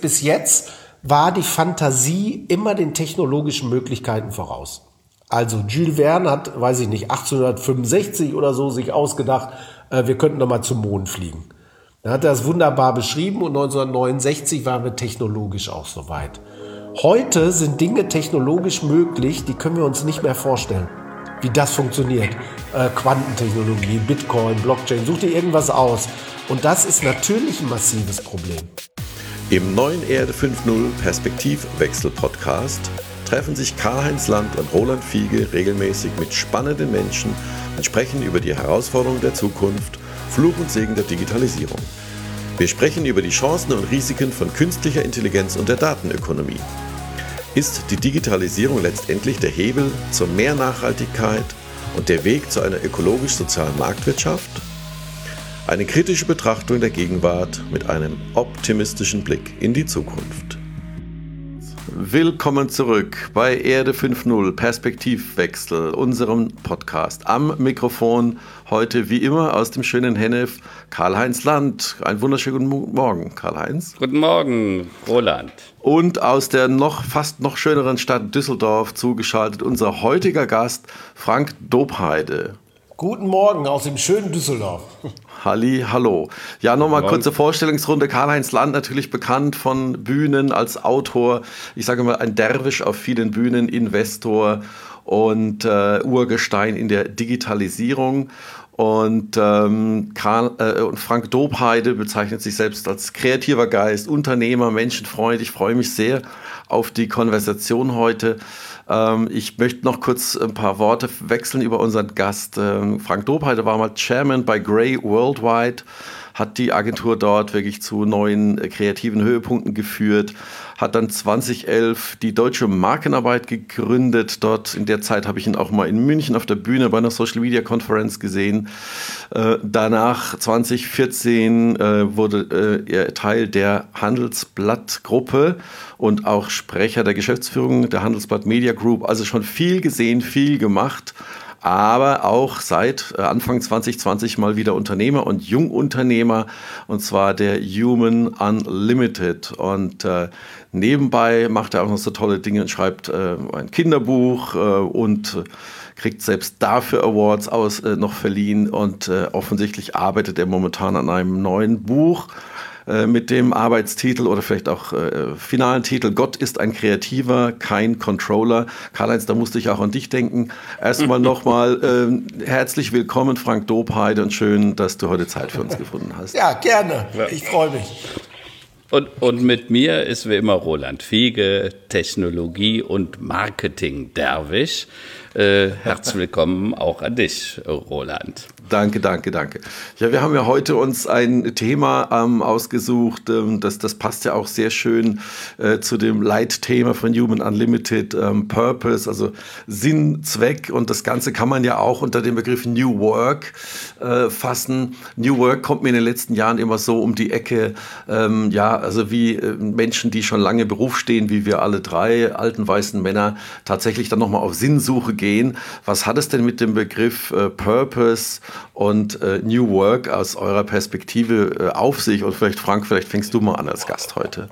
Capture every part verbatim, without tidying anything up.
bis jetzt war die Fantasie immer den technologischen Möglichkeiten voraus. Also Jules Verne hat, weiß ich nicht, achtzehnhundertfünfundsechzig oder so sich ausgedacht, äh, wir könnten doch mal zum Mond fliegen. Dann hat er das wunderbar beschrieben und neunzehnhundertneunundsechzig waren wir technologisch auch so weit. Heute sind Dinge technologisch möglich, die können wir uns nicht mehr vorstellen, wie das funktioniert. Äh, Quantentechnologie, Bitcoin, Blockchain, such dir irgendwas aus. Und das ist natürlich ein massives Problem. Im neuen Erde fünf Punkt null Perspektivwechsel-Podcast treffen sich Karl-Heinz Land und Roland Fiege regelmäßig mit spannenden Menschen und sprechen über die Herausforderungen der Zukunft, Fluch und Segen der Digitalisierung. Wir sprechen über die Chancen und Risiken von künstlicher Intelligenz und der Datenökonomie. Ist die Digitalisierung letztendlich der Hebel zur mehr Nachhaltigkeit und der Weg zu einer ökologisch-sozialen Marktwirtschaft? Eine kritische Betrachtung der Gegenwart mit einem optimistischen Blick in die Zukunft. Willkommen zurück bei Erde fünf Punkt null Perspektivwechsel, unserem Podcast. Am Mikrofon heute wie immer aus dem schönen Hennef Karl-Heinz Land. Einen wunderschönen guten Morgen, Karl-Heinz. Guten Morgen, Roland. Und aus der noch fast noch schöneren Stadt Düsseldorf zugeschaltet unser heutiger Gast Frank Dobheide. Guten Morgen aus dem schönen Düsseldorf. Halli, hallo. Ja, nochmal kurze Vorstellungsrunde. Karl-Heinz Land, natürlich bekannt von Bühnen als Autor. Ich sage mal, ein Derwisch auf vielen Bühnen, Investor und äh, Urgestein in der Digitalisierung. Und, ähm, Karl, äh, und Frank Dobheide bezeichnet sich selbst als kreativer Geist, Unternehmer, Menschenfreund. Ich freue mich sehr auf die Konversation heute. Ähm, ich möchte noch kurz ein paar Worte wechseln über unseren Gast. Ähm, Frank Dobheide war mal Chairman bei Grey Worldwide, hat die Agentur dort wirklich zu neuen äh, kreativen Höhepunkten geführt, hat dann zweitausendelf die Deutsche Markenarbeit gegründet. Dort in der Zeit habe ich ihn auch mal in München auf der Bühne bei einer Social Media Konferenz gesehen. Äh, danach zwanzig vierzehn äh, wurde äh, er Teil der Handelsblatt-Gruppe und auch Sprecher der Geschäftsführung der Handelsblatt Media Group. Also schon viel gesehen, viel gemacht. Aber auch seit Anfang zwanzig zwanzig mal wieder Unternehmer und Jungunternehmer, und zwar der Human Unlimited. Und äh, nebenbei macht er auch noch so tolle Dinge und schreibt äh, ein Kinderbuch äh, und äh, kriegt selbst dafür Awards aus, äh, noch verliehen. Und äh, offensichtlich arbeitet er momentan an einem neuen Buch mit dem Arbeitstitel oder vielleicht auch äh, finalen Titel Gott ist ein Kreativer, kein Controller. Karl-Heinz, da musste ich auch an dich denken. Erstmal nochmal äh, herzlich willkommen, Frank Dobheide, und schön, dass du heute Zeit für uns gefunden hast. Ja, gerne. Ich freue mich. Und, und mit mir ist wie immer Roland Fiege, Technologie- und Marketing-Derwisch. Äh, herzlich willkommen auch an dich, Roland. Danke, danke, danke. Ja, wir haben ja heute uns ein Thema ähm, ausgesucht, ähm, das, das passt ja auch sehr schön äh, zu dem Leitthema von Human Unlimited, ähm, Purpose, also Sinn, Zweck, und das Ganze kann man ja auch unter dem Begriff New Work äh, fassen. New Work kommt mir in den letzten Jahren immer so um die Ecke, ähm, ja, also wie äh, Menschen, die schon lange im Beruf stehen, wie wir alle drei alten weißen Männer, tatsächlich dann nochmal auf Sinnsuche gehen. Was hat es denn mit dem Begriff äh, Purpose und äh, New Work aus eurer Perspektive äh, auf sich? Und vielleicht, Frank, vielleicht fängst du mal an als Gast heute.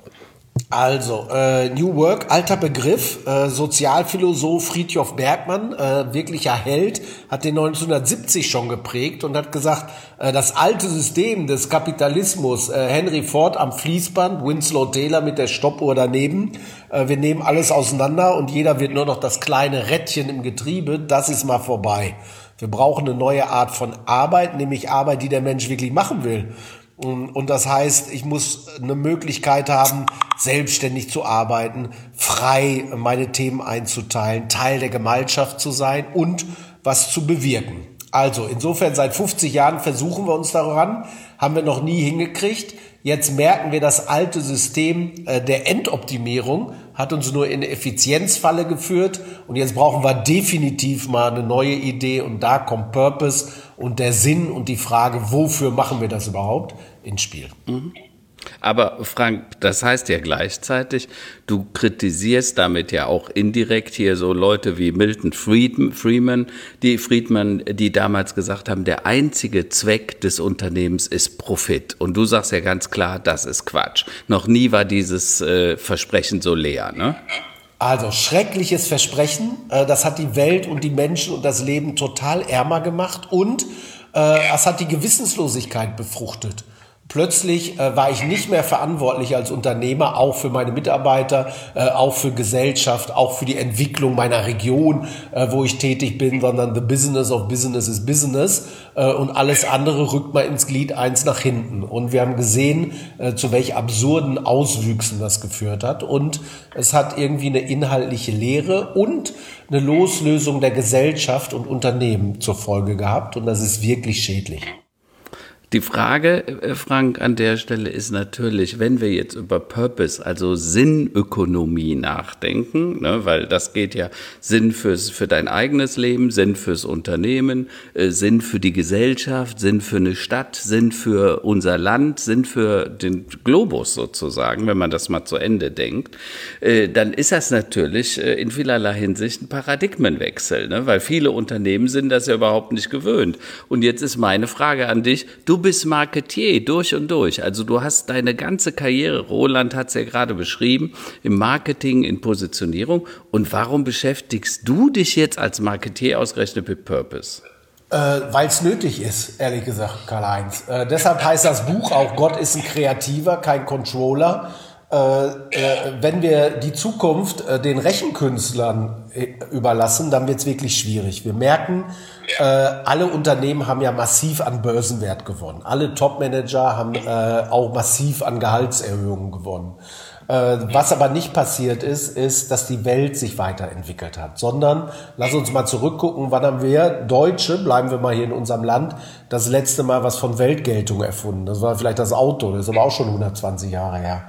Also, äh, New Work, alter Begriff, äh, Sozialphilosoph Friedjof Bergmann, äh, wirklicher Held, hat den neunzehnhundertsiebzig schon geprägt und hat gesagt, äh, das alte System des Kapitalismus, äh, Henry Ford am Fließband, Winslow Taylor mit der Stoppuhr daneben, äh, wir nehmen alles auseinander und jeder wird nur noch das kleine Rädchen im Getriebe, das ist mal vorbei. Wir brauchen eine neue Art von Arbeit, nämlich Arbeit, die der Mensch wirklich machen will. Und das heißt, ich muss eine Möglichkeit haben, selbstständig zu arbeiten, frei meine Themen einzuteilen, Teil der Gemeinschaft zu sein und was zu bewirken. Also insofern seit fünfzig Jahren versuchen wir uns daran, haben wir noch nie hingekriegt. Jetzt merken wir, das alte System äh, der Endoptimierung hat uns nur in eine Effizienzfalle geführt und jetzt brauchen wir definitiv mal eine neue Idee und da kommt Purpose und der Sinn und die Frage, wofür machen wir das überhaupt, ins Spiel. Mhm. Aber Frank, das heißt ja gleichzeitig, du kritisierst damit ja auch indirekt hier so Leute wie Milton Friedman, die Friedman, die damals gesagt haben, der einzige Zweck des Unternehmens ist Profit. Und du sagst ja ganz klar, das ist Quatsch. Noch nie war dieses äh, Versprechen so leer, ne? Also schreckliches Versprechen. Äh, das hat die Welt und die Menschen und das Leben total ärmer gemacht und äh, es hat die Gewissenslosigkeit befruchtet. Plötzlich äh, war ich nicht mehr verantwortlich als Unternehmer, auch für meine Mitarbeiter, äh, auch für Gesellschaft, auch für die Entwicklung meiner Region, äh, wo ich tätig bin, sondern the business of business is business äh, und alles andere rückt mal ins Glied eins nach hinten. Und wir haben gesehen, äh, zu welch absurden Auswüchsen das geführt hat. Und es hat irgendwie eine inhaltliche Lehre und eine Loslösung der Gesellschaft und Unternehmen zur Folge gehabt. Und das ist wirklich schädlich. Die Frage, Frank, an der Stelle ist natürlich, wenn wir jetzt über Purpose, also Sinnökonomie nachdenken, ne, weil das geht ja Sinn fürs, für dein eigenes Leben, Sinn fürs Unternehmen, äh, Sinn für die Gesellschaft, Sinn für eine Stadt, Sinn für unser Land, Sinn für den Globus sozusagen, wenn man das mal zu Ende denkt, äh, dann ist das natürlich äh, in vielerlei Hinsicht ein Paradigmenwechsel, ne, weil viele Unternehmen sind das ja überhaupt nicht gewöhnt. Und jetzt ist meine Frage an dich, du Du bist Marketier durch und durch. Also du hast deine ganze Karriere, Roland hat es ja gerade beschrieben, im Marketing, in Positionierung. Und warum beschäftigst du dich jetzt als Marketier ausgerechnet mit Purpose? Äh, Weil es nötig ist, ehrlich gesagt, Karl-Heinz. Äh, deshalb heißt das Buch auch, Gott ist ein Kreativer, kein Controller. Äh, äh, wenn wir die Zukunft äh, den Rechenkünstlern äh, überlassen, dann wird es wirklich schwierig. Wir merken, äh, alle Unternehmen haben ja massiv an Börsenwert gewonnen. Alle Top-Manager haben äh, auch massiv an Gehaltserhöhungen gewonnen. Äh, was aber nicht passiert ist, ist, dass die Welt sich weiterentwickelt hat, sondern lass uns mal zurückgucken, wann haben wir Deutsche, bleiben wir mal hier in unserem Land, das letzte Mal was von Weltgeltung erfunden. Das war vielleicht das Auto, das ist aber auch schon hundertzwanzig Jahre her.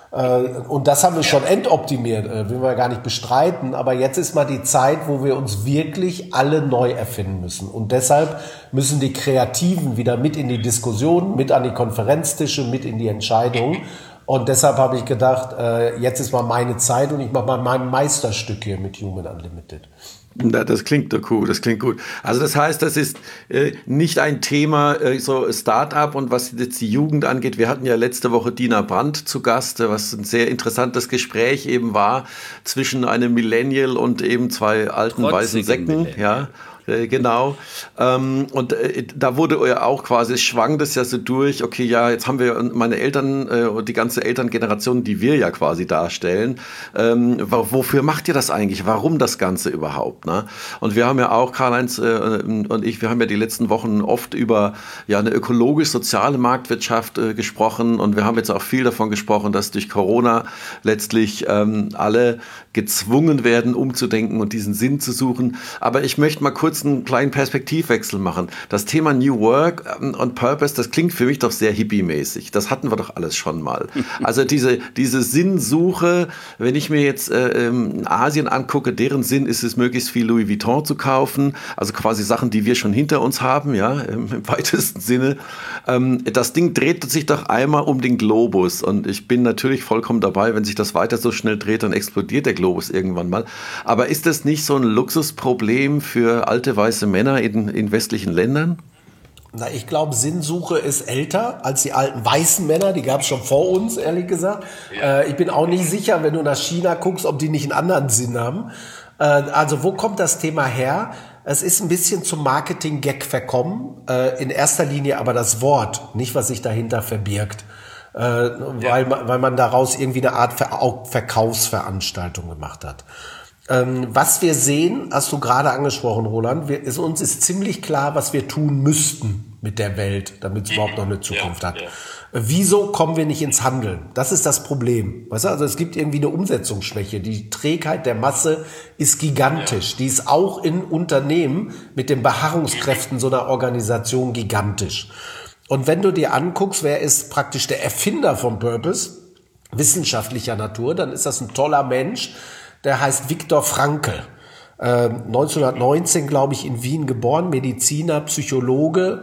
Und das haben wir schon entoptimiert, will wir gar nicht bestreiten, aber jetzt ist mal die Zeit, wo wir uns wirklich alle neu erfinden müssen. Und deshalb müssen die Kreativen wieder mit in die Diskussion, mit an die Konferenztische, mit in die Entscheidungen. Und deshalb habe ich gedacht, jetzt ist mal meine Zeit und ich mache mal mein Meisterstück hier mit Human Unlimited. Das klingt doch cool, das klingt gut. Also das heißt, das ist äh, nicht ein Thema äh, so Start-up und was jetzt die Jugend angeht. Wir hatten ja letzte Woche Dina Brandt zu Gast, was ein sehr interessantes Gespräch eben war zwischen einem Millennial und eben zwei alten Trotzige weißen Säcken. Ja. Genau. Ähm, und äh, da wurde ja auch quasi, schwang das ja so durch, okay, ja, jetzt haben wir meine Eltern äh, und die ganze Elterngeneration, die wir ja quasi darstellen. Ähm, wofür macht ihr das eigentlich? Warum das Ganze überhaupt? Ne? Und wir haben ja auch, Karl-Heinz äh, und ich, wir haben ja die letzten Wochen oft über ja eine ökologisch-soziale Marktwirtschaft äh, gesprochen und wir haben jetzt auch viel davon gesprochen, dass durch Corona letztlich ähm, alle gezwungen werden, umzudenken und diesen Sinn zu suchen. Aber ich möchte mal kurz einen kleinen Perspektivwechsel machen. Das Thema New Work und Purpose, das klingt für mich doch sehr hippie-mäßig. Das hatten wir doch alles schon mal. Also diese, diese Sinnsuche, wenn ich mir jetzt äh, Asien angucke, deren Sinn ist es, möglichst viel Louis Vuitton zu kaufen, also quasi Sachen, die wir schon hinter uns haben, ja, im weitesten Sinne. Ähm, das Ding dreht sich doch einmal um den Globus und ich bin natürlich vollkommen dabei, wenn sich das weiter so schnell dreht, dann explodiert der Globus irgendwann mal. Aber ist das nicht so ein Luxusproblem für alte weiße Männer in, in westlichen Ländern? Na, ich glaube, Sinnsuche ist älter als die alten weißen Männer, die gab es schon vor uns, ehrlich gesagt. Ja. Äh, ich bin auch nicht sicher, wenn du nach China guckst, ob die nicht einen anderen Sinn haben. Äh, also wo kommt das Thema her? Es ist ein bisschen zum Marketing-Gag verkommen, äh, in erster Linie aber das Wort, nicht was sich dahinter verbirgt. Äh, ja. weil, man, weil man daraus irgendwie eine Art Ver- Verkaufsveranstaltung gemacht hat. Ähm, was wir sehen, hast du gerade angesprochen, Roland, wir, ist, uns ist ziemlich klar, was wir tun müssten mit der Welt, damit es überhaupt noch eine Zukunft ja, hat. Ja. Wieso kommen wir nicht ins Handeln? Das ist das Problem. Weißt du, also es gibt irgendwie eine Umsetzungsschwäche. Die Trägheit der Masse ist gigantisch. Ja. Die ist auch in Unternehmen mit den Beharrungskräften so einer Organisation gigantisch. Und wenn du dir anguckst, wer ist praktisch der Erfinder vom Purpose, wissenschaftlicher Natur, dann ist das ein toller Mensch, der heißt Viktor Frankl, äh, neunzehnhundertneunzehn, glaube ich, in Wien geboren, Mediziner, Psychologe,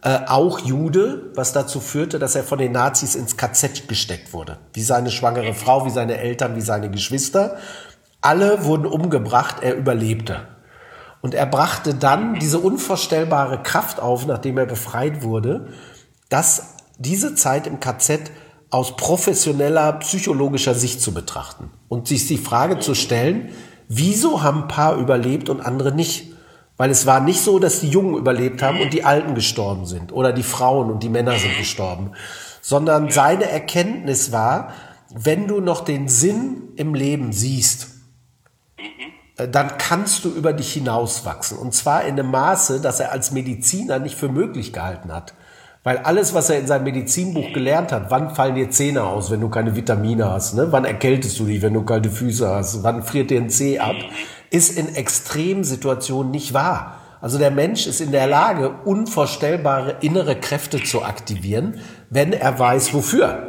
äh, auch Jude, was dazu führte, dass er von den Nazis ins K Z gesteckt wurde. Wie seine schwangere Frau, wie seine Eltern, wie seine Geschwister. Alle wurden umgebracht, er überlebte. Und er brachte dann diese unvorstellbare Kraft auf, nachdem er befreit wurde, dass diese Zeit im K Z aus professioneller psychologischer Sicht zu betrachten und sich die Frage zu stellen, wieso haben ein paar überlebt und andere nicht? Weil es war nicht so, dass die Jungen überlebt haben und die Alten gestorben sind oder die Frauen und die Männer sind gestorben, sondern seine Erkenntnis war, wenn du noch den Sinn im Leben siehst, dann kannst du über dich hinauswachsen. Und zwar in einem Maße, dass er als Mediziner nicht für möglich gehalten hat. Weil alles, was er in seinem Medizinbuch gelernt hat, wann fallen dir Zähne aus, wenn du keine Vitamine hast, ne? Wann erkältest du dich, wenn du kalte Füße hast, wann friert dir ein Zeh ab, ist in Extremsituationen nicht wahr. Also der Mensch ist in der Lage, unvorstellbare innere Kräfte zu aktivieren, wenn er weiß, wofür.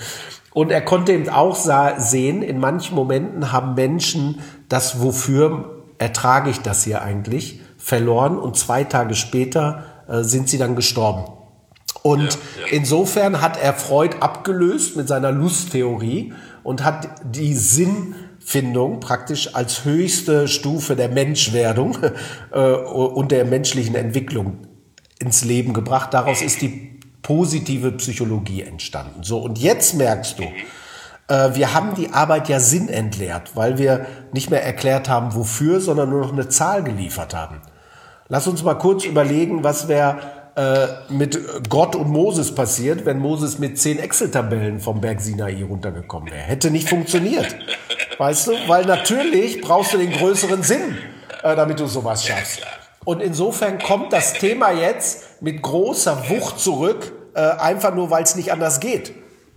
Und er konnte eben auch sehen, in manchen Momenten haben Menschen das Wofür ertrage ich das hier eigentlich verloren und zwei Tage später äh, sind sie dann gestorben. Und ja, ja. insofern hat er Freud abgelöst mit seiner Lusttheorie und hat die Sinnfindung praktisch als höchste Stufe der Menschwerdung äh, und der menschlichen Entwicklung ins Leben gebracht. Daraus ist die positive Psychologie entstanden. So, und jetzt merkst du, äh, wir haben die Arbeit ja sinnentleert, weil wir nicht mehr erklärt haben, wofür, sondern nur noch eine Zahl geliefert haben. Lass uns mal kurz überlegen, was wäre äh, mit Gott und Moses passiert, wenn Moses mit zehn Excel-Tabellen vom Berg Sinai runtergekommen wäre. Hätte nicht funktioniert. Weißt du? Weil natürlich brauchst du den größeren Sinn, äh, damit du sowas schaffst. Und insofern kommt das Thema jetzt mit großer Wucht zurück, äh, einfach nur, weil es nicht anders geht.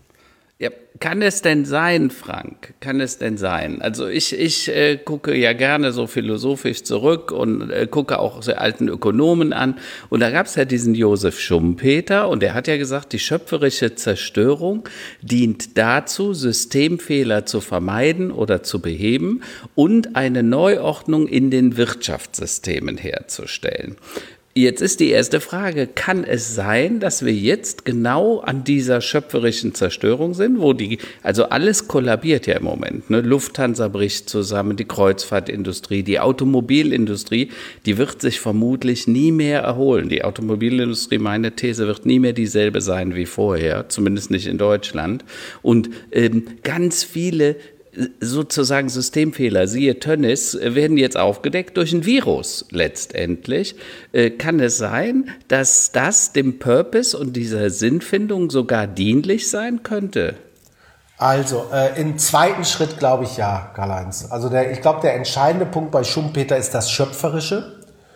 Ja, kann es denn sein, Frank? Kann es denn sein? Also ich, ich äh, gucke ja gerne so philosophisch zurück und äh, gucke auch so alten Ökonomen an. Und da gab es ja diesen Josef Schumpeter und der hat ja gesagt, die schöpferische Zerstörung dient dazu, Systemfehler zu vermeiden oder zu beheben und eine Neuordnung in den Wirtschaftssystemen herzustellen. Jetzt ist die erste Frage, kann es sein, dass wir jetzt genau an dieser schöpferischen Zerstörung sind, wo die, also alles kollabiert ja im Moment, ne? Lufthansa bricht zusammen, die Kreuzfahrtindustrie, die Automobilindustrie, die wird sich vermutlich nie mehr erholen. Die Automobilindustrie, meine These, wird nie mehr dieselbe sein wie vorher, zumindest nicht in Deutschland. Und ähm, ganz viele sozusagen Systemfehler, siehe Tönnies, werden jetzt aufgedeckt durch ein Virus letztendlich. Äh, kann es sein, dass das dem Purpose und dieser Sinnfindung sogar dienlich sein könnte? Also, äh, im zweiten Schritt glaube ich ja, Karl-Heinz. Also der, ich glaube, der entscheidende Punkt bei Schumpeter ist das Schöpferische.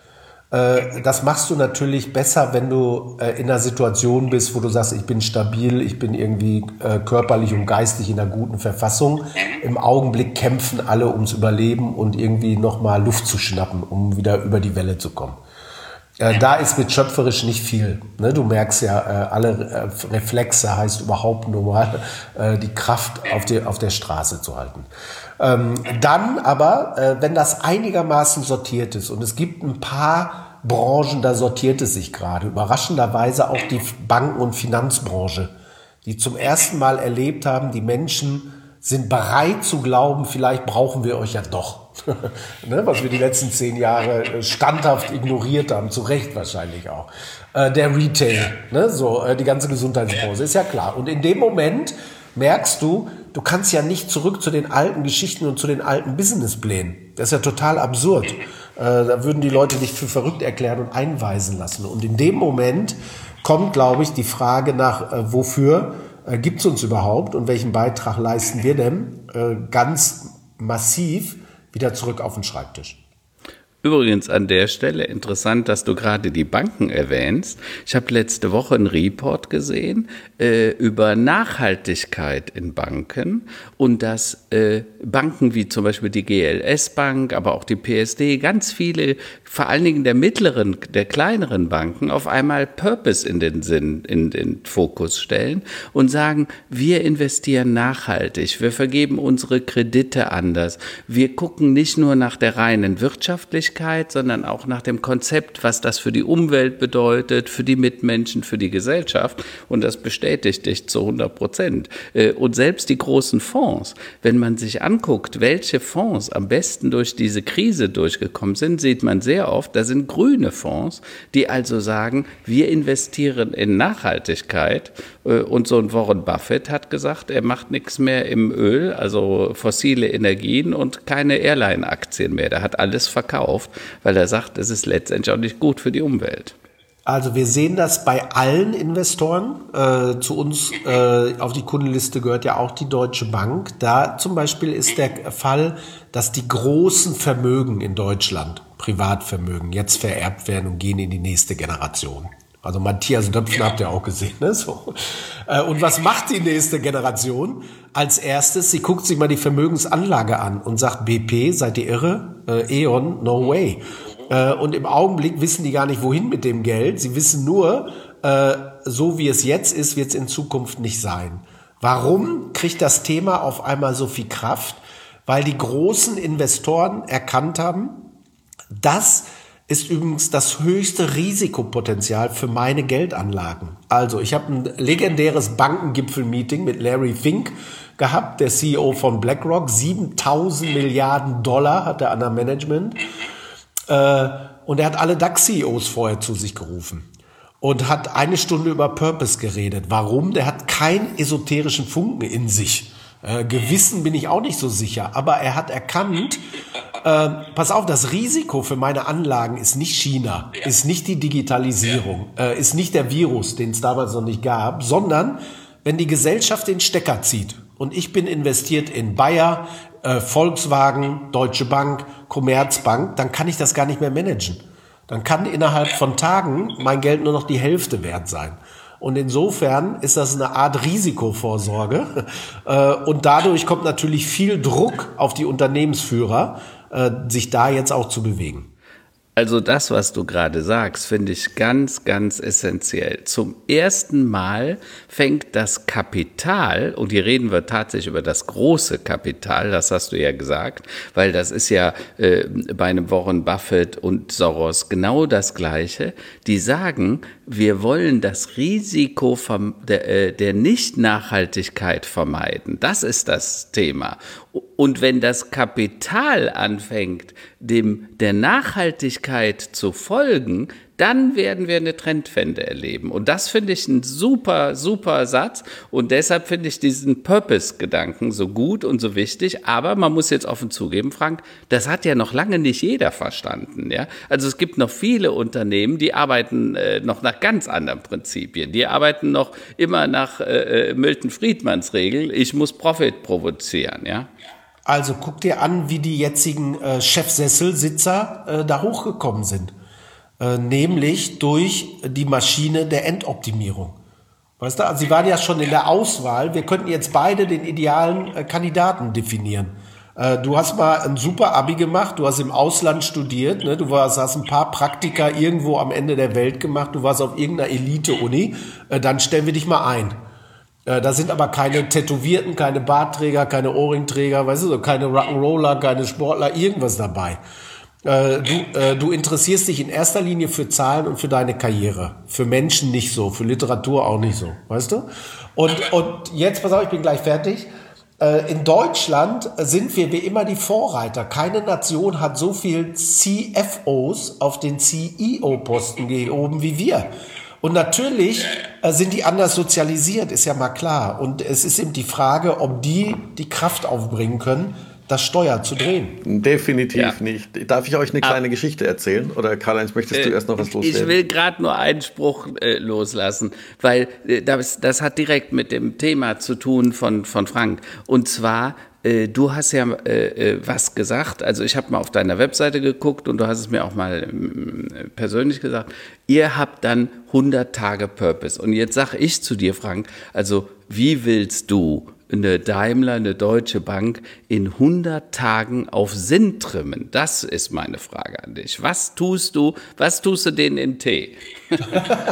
Äh, das machst du natürlich besser, wenn du äh, in einer Situation bist, wo du sagst, ich bin stabil, ich bin irgendwie äh, körperlich und geistig in einer guten Verfassung. Im Augenblick kämpfen alle ums Überleben und irgendwie nochmal Luft zu schnappen, um wieder über die Welle zu kommen. Äh, da ist mit schöpferisch nicht viel. Ne? Du merkst ja, äh, alle äh, Reflexe heißt überhaupt nur mal, äh, die Kraft auf, die, auf der Straße zu halten. Ähm, dann aber, äh, wenn das einigermaßen sortiert ist und es gibt ein paar Branchen, da sortiert es sich gerade, überraschenderweise auch die Banken- und Finanzbranche, die zum ersten Mal erlebt haben, die Menschen sind bereit zu glauben, vielleicht brauchen wir euch ja doch. Ne, was wir die letzten zehn Jahre standhaft ignoriert haben, zu Recht wahrscheinlich auch. Äh, der Retail, ne, so äh, die ganze Gesundheitsbranche, ist ja klar. Und in dem Moment merkst du, du kannst ja nicht zurück zu den alten Geschichten und zu den alten Businessplänen. Das ist ja total absurd. Äh, da würden die Leute dich für verrückt erklären und einweisen lassen. Und in dem Moment kommt, glaube ich, die Frage nach, äh, wofür äh, gibt es uns überhaupt und welchen Beitrag leisten wir denn, äh, ganz massiv wieder zurück auf den Schreibtisch. Übrigens an der Stelle interessant, dass du gerade die Banken erwähnst. Ich habe letzte Woche einen Report gesehen äh, über Nachhaltigkeit in Banken und dass äh, Banken wie zum Beispiel die G L S-Bank, aber auch die P S D, ganz viele, vor allen Dingen der mittleren, der kleineren Banken, auf einmal Purpose in den Sinn, in den Fokus stellen und sagen, wir investieren nachhaltig, wir vergeben unsere Kredite anders, wir gucken nicht nur nach der reinen Wirtschaftlichkeit, Nachhaltigkeit, sondern auch nach dem Konzept, was das für die Umwelt bedeutet, für die Mitmenschen, für die Gesellschaft. Und das bestätigt dich zu hundert Prozent. Und selbst die großen Fonds, wenn man sich anguckt, welche Fonds am besten durch diese Krise durchgekommen sind, sieht man sehr oft, da sind grüne Fonds, die also sagen, wir investieren in Nachhaltigkeit. Und so ein Warren Buffett hat gesagt, er macht nichts mehr im Öl, also fossile Energien und keine Airline-Aktien mehr. Der hat alles verkauft, weil er sagt, es ist letztendlich auch nicht gut für die Umwelt. Also wir sehen das bei allen Investoren. Äh, zu uns äh, auf die Kundenliste gehört ja auch die Deutsche Bank. Da zum Beispiel ist der Fall, dass die großen Vermögen in Deutschland, Privatvermögen, jetzt vererbt werden und gehen in die nächste Generation. Also Matthias Döpfner habt ihr auch gesehen. Ne? So. Und was macht die nächste Generation? Als erstes, sie guckt sich mal die Vermögensanlage an und sagt, B P, seid ihr irre? Äh, E.ON, no way. Äh, und im Augenblick wissen die gar nicht, wohin mit dem Geld. Sie wissen nur, äh, so wie es jetzt ist, wird es in Zukunft nicht sein. Warum kriegt das Thema auf einmal so viel Kraft? Weil die großen Investoren erkannt haben, dass ist übrigens das höchste Risikopotenzial für meine Geldanlagen. Also ich habe ein legendäres Bankengipfel-Meeting mit Larry Fink gehabt, der C E O von BlackRock. siebentausend Milliarden Dollar hat er an der Management. Äh, und er hat alle DAX-C E Os vorher zu sich gerufen und hat eine Stunde über Purpose geredet. Warum? Der hat keinen esoterischen Funken in sich. Äh, Gewissen bin ich auch nicht so sicher. Aber er hat erkannt, äh, pass auf, das Risiko für meine Anlagen ist nicht China, ist nicht die Digitalisierung, äh, ist nicht der Virus, den es damals noch nicht gab, sondern wenn die Gesellschaft den Stecker zieht. Und ich bin investiert in Bayer, äh, Volkswagen, Deutsche Bank, Commerzbank, dann kann ich das gar nicht mehr managen. Dann kann innerhalb von Tagen mein Geld nur noch die Hälfte wert sein. Und insofern ist das eine Art Risikovorsorge. Und dadurch kommt natürlich viel Druck auf die Unternehmensführer, sich da jetzt auch zu bewegen. Also das, was du gerade sagst, finde ich ganz, ganz essentiell. Zum ersten Mal fängt das Kapital, und hier reden wir tatsächlich über das große Kapital, das hast du ja gesagt, weil das ist ja äh, bei einem Warren Buffett und Soros genau das Gleiche. Die sagen, wir wollen das Risiko vom, der, äh, der Nicht-Nachhaltigkeit vermeiden. Das ist das Thema. Und wenn das Kapital anfängt, dem der Nachhaltigkeit zu folgen, dann werden wir eine Trendwende erleben. Und das finde ich ein super, super Satz. Und deshalb finde ich diesen Purpose-Gedanken so gut und so wichtig. Aber man muss jetzt offen zugeben, Frank, das hat ja noch lange nicht jeder verstanden. Ja? Also es gibt noch viele Unternehmen, die arbeiten äh, noch nach ganz anderen Prinzipien. Die arbeiten noch immer nach äh, Milton Friedmans Regel. Ich muss Profit provozieren, ja. Also guck dir an, wie die jetzigen äh, Chefsesselsitzer äh, da hochgekommen sind. Äh, nämlich durch die Maschine der Endoptimierung. Weißt du, also sie waren ja schon in der Auswahl. Wir könnten jetzt beide den idealen äh, Kandidaten definieren. Äh, du hast mal ein super Abi gemacht, du hast im Ausland studiert, ne? Du warst, hast ein paar Praktika irgendwo am Ende der Welt gemacht, du warst auf irgendeiner Elite-Uni, äh, dann stellen wir dich mal ein. Da sind aber keine Tätowierten, keine Bartträger, keine Ohrringträger, weißt du, so keine Rock'n'Roller, keine Sportler, irgendwas dabei. Äh, du, äh, du interessierst dich in erster Linie für Zahlen und für deine Karriere. Für Menschen nicht so, für Literatur auch nicht so, weißt du? Und, und jetzt, pass auf, ich bin gleich fertig. Äh, in Deutschland sind wir wie immer die Vorreiter. Keine Nation hat so viel C F Os auf den C E O-Posten gehoben wie wir. Und natürlich äh, sind die anders sozialisiert, ist ja mal klar. Und es ist eben die Frage, ob die die Kraft aufbringen können, das Steuer zu drehen. Definitiv ja. nicht. Darf ich euch eine kleine ah. Geschichte erzählen? Oder Karl-Heinz, möchtest äh, du erst noch was loswerden? Ich will gerade nur einen Spruch äh, loslassen, weil äh, das, das hat direkt mit dem Thema zu tun von, von Frank. Und zwar, äh, du hast ja äh, was gesagt, also ich habe mal auf deiner Webseite geguckt und du hast es mir auch mal äh, persönlich gesagt, ihr habt dann hundert Tage Purpose. Und jetzt sage ich zu dir, Frank, also wie willst du eine Daimler, eine Deutsche Bank in hundert Tagen auf Sinn trimmen? Das ist meine Frage an dich. Was tust du, was tust du denen in Tee?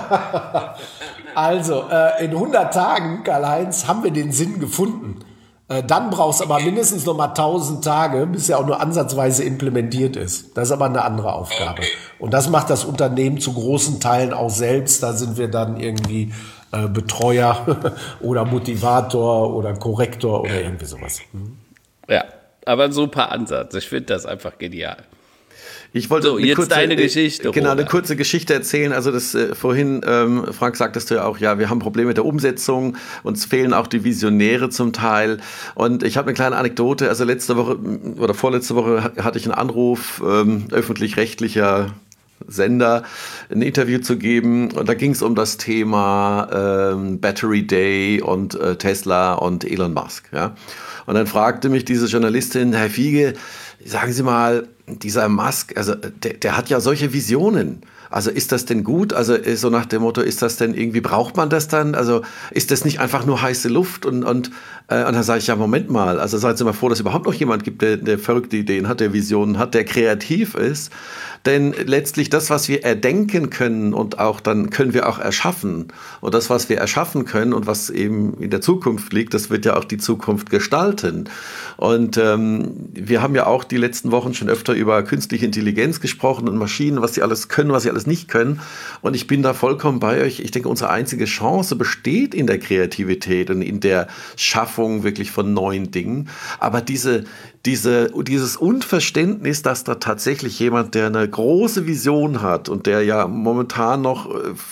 Also, äh, in hundert Tagen, Karl-Heinz, haben wir den Sinn gefunden. Äh, dann brauchst du aber mindestens noch mal tausend Tage, bis er auch nur ansatzweise implementiert ist. Das ist aber eine andere Aufgabe. Und das macht das Unternehmen zu großen Teilen auch selbst. Da sind wir dann irgendwie äh, Betreuer oder Motivator oder Korrektor oder irgendwie sowas. Hm. Ja, aber ein super Ansatz. Ich finde das einfach genial. Ich wollte so, jetzt kurze, deine Geschichte. Genau, Roland. eine kurze Geschichte erzählen. Also das äh, vorhin, ähm, Frank, sagtest du ja auch, ja, wir haben Probleme mit der Umsetzung, uns fehlen auch die Visionäre zum Teil. Und ich habe eine kleine Anekdote. Also letzte Woche oder vorletzte Woche hatte ich einen Anruf ähm, öffentlich-rechtlicher Sender, ein Interview zu geben. Und da ging es um das Thema ähm, Battery Day und äh, Tesla und Elon Musk. Ja? Und dann fragte mich diese Journalistin, Herr Fiege, sagen Sie mal, dieser Musk, also der, der hat ja solche Visionen. Also ist das denn gut? Also so nach dem Motto, ist das denn irgendwie, braucht man das dann? Also ist das nicht einfach nur heiße Luft? Und, und, äh, und dann sage ich, ja, Moment mal, also seid ihr mal froh, dass es überhaupt noch jemand gibt, der, der verrückte Ideen hat, der Visionen hat, der kreativ ist. Denn letztlich das, was wir erdenken können und auch dann können wir auch erschaffen. Und das, was wir erschaffen können und was eben in der Zukunft liegt, das wird ja auch die Zukunft gestalten. Und ähm, wir haben ja auch die letzten Wochen schon öfter über künstliche Intelligenz gesprochen und Maschinen, was sie alles können, was sie alles nicht können. Und ich bin da vollkommen bei euch. Ich denke, unsere einzige Chance besteht in der Kreativität und in der Schaffung wirklich von neuen Dingen. Aber diese Diese, dieses Unverständnis, dass da tatsächlich jemand, der eine große Vision hat und der ja momentan noch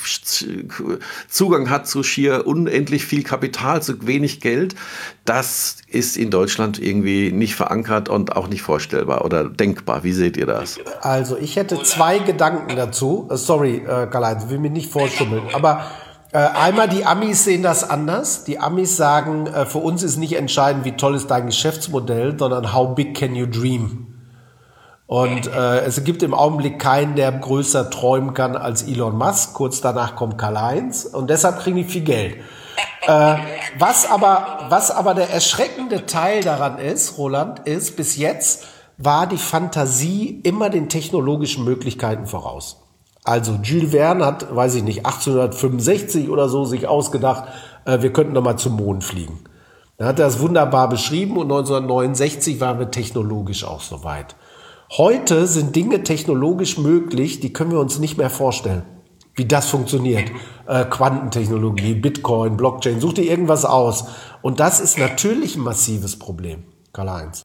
Zugang hat zu schier unendlich viel Kapital, zu wenig Geld, das ist in Deutschland irgendwie nicht verankert und auch nicht vorstellbar oder denkbar. Wie seht ihr das? Also ich hätte zwei Gedanken dazu. Sorry, Karl-Heinz, ich will mich nicht vorschummeln, aber Äh, einmal, die Amis sehen das anders. Die Amis sagen, äh, für uns ist nicht entscheidend, wie toll ist dein Geschäftsmodell, sondern how big can you dream? Und äh, es gibt im Augenblick keinen, der größer träumen kann als Elon Musk. Kurz danach kommt Karl-Heinz und deshalb kriegen die viel Geld. Äh, was aber, was aber der erschreckende Teil daran ist, Roland, ist, bis jetzt war die Fantasie immer den technologischen Möglichkeiten voraus. Also Jules Verne hat, weiß ich nicht, achtzehnhundertfünfundsechzig oder so sich ausgedacht, äh, wir könnten doch mal zum Mond fliegen. Dann hat er das wunderbar beschrieben und neunzehnhundertneunundsechzig waren wir technologisch auch so weit. Heute sind Dinge technologisch möglich, die können wir uns nicht mehr vorstellen, wie das funktioniert. Äh, Quantentechnologie, Bitcoin, Blockchain, such dir irgendwas aus. Und das ist natürlich ein massives Problem, Karl-Heinz.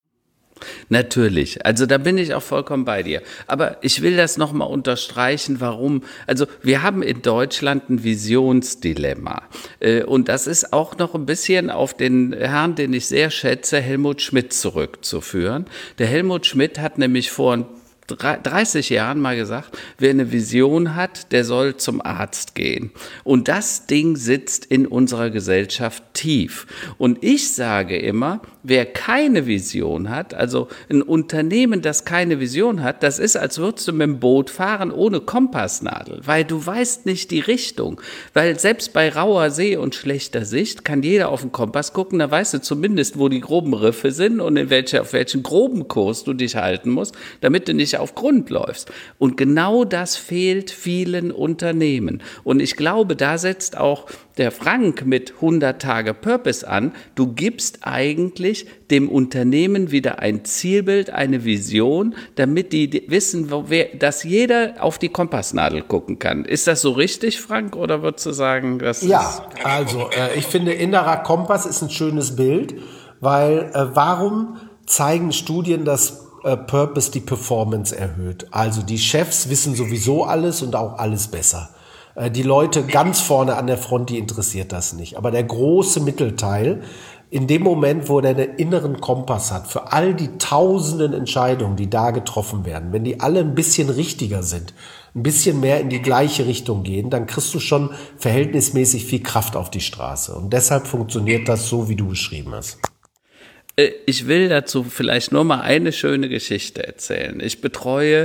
Natürlich, also da bin ich auch vollkommen bei dir. Aber ich will das nochmal unterstreichen, warum. Also wir haben in Deutschland ein Visionsdilemma. Und das ist auch noch ein bisschen auf den Herrn, den ich sehr schätze, Helmut Schmidt zurückzuführen. Der Helmut Schmidt hat nämlich vor ein dreißig Jahren mal gesagt, wer eine Vision hat, der soll zum Arzt gehen. Und das Ding sitzt in unserer Gesellschaft tief. Und ich sage immer, wer keine Vision hat, also ein Unternehmen, das keine Vision hat, das ist, als würdest du mit dem Boot fahren ohne Kompassnadel, weil du weißt nicht die Richtung. Weil selbst bei rauer See und schlechter Sicht kann jeder auf den Kompass gucken, da weißt du zumindest, wo die groben Riffe sind und in welche, auf welchen groben Kurs du dich halten musst, damit du nicht auf Grund läufst. Und genau das fehlt vielen Unternehmen. Und ich glaube, da setzt auch der Frank mit hundert Tage Purpose an. Du gibst eigentlich dem Unternehmen wieder ein Zielbild, eine Vision, damit die wissen, wo, wer, dass jeder auf die Kompassnadel gucken kann. Ist das so richtig, Frank, oder würdest du sagen, das ja, ist... also äh, ich finde, innerer Kompass ist ein schönes Bild, weil äh, warum zeigen Studien, dass äh, Purpose die Performance erhöht? Also die Chefs wissen sowieso alles und auch alles besser. Die Leute ganz vorne an der Front, die interessiert das nicht. Aber der große Mittelteil, in dem Moment, wo der einen inneren Kompass hat, für all die tausenden Entscheidungen, die da getroffen werden, wenn die alle ein bisschen richtiger sind, ein bisschen mehr in die gleiche Richtung gehen, dann kriegst du schon verhältnismäßig viel Kraft auf die Straße. Und deshalb funktioniert das so, wie du beschrieben hast. Ich will dazu vielleicht nur mal eine schöne Geschichte erzählen. Ich betreue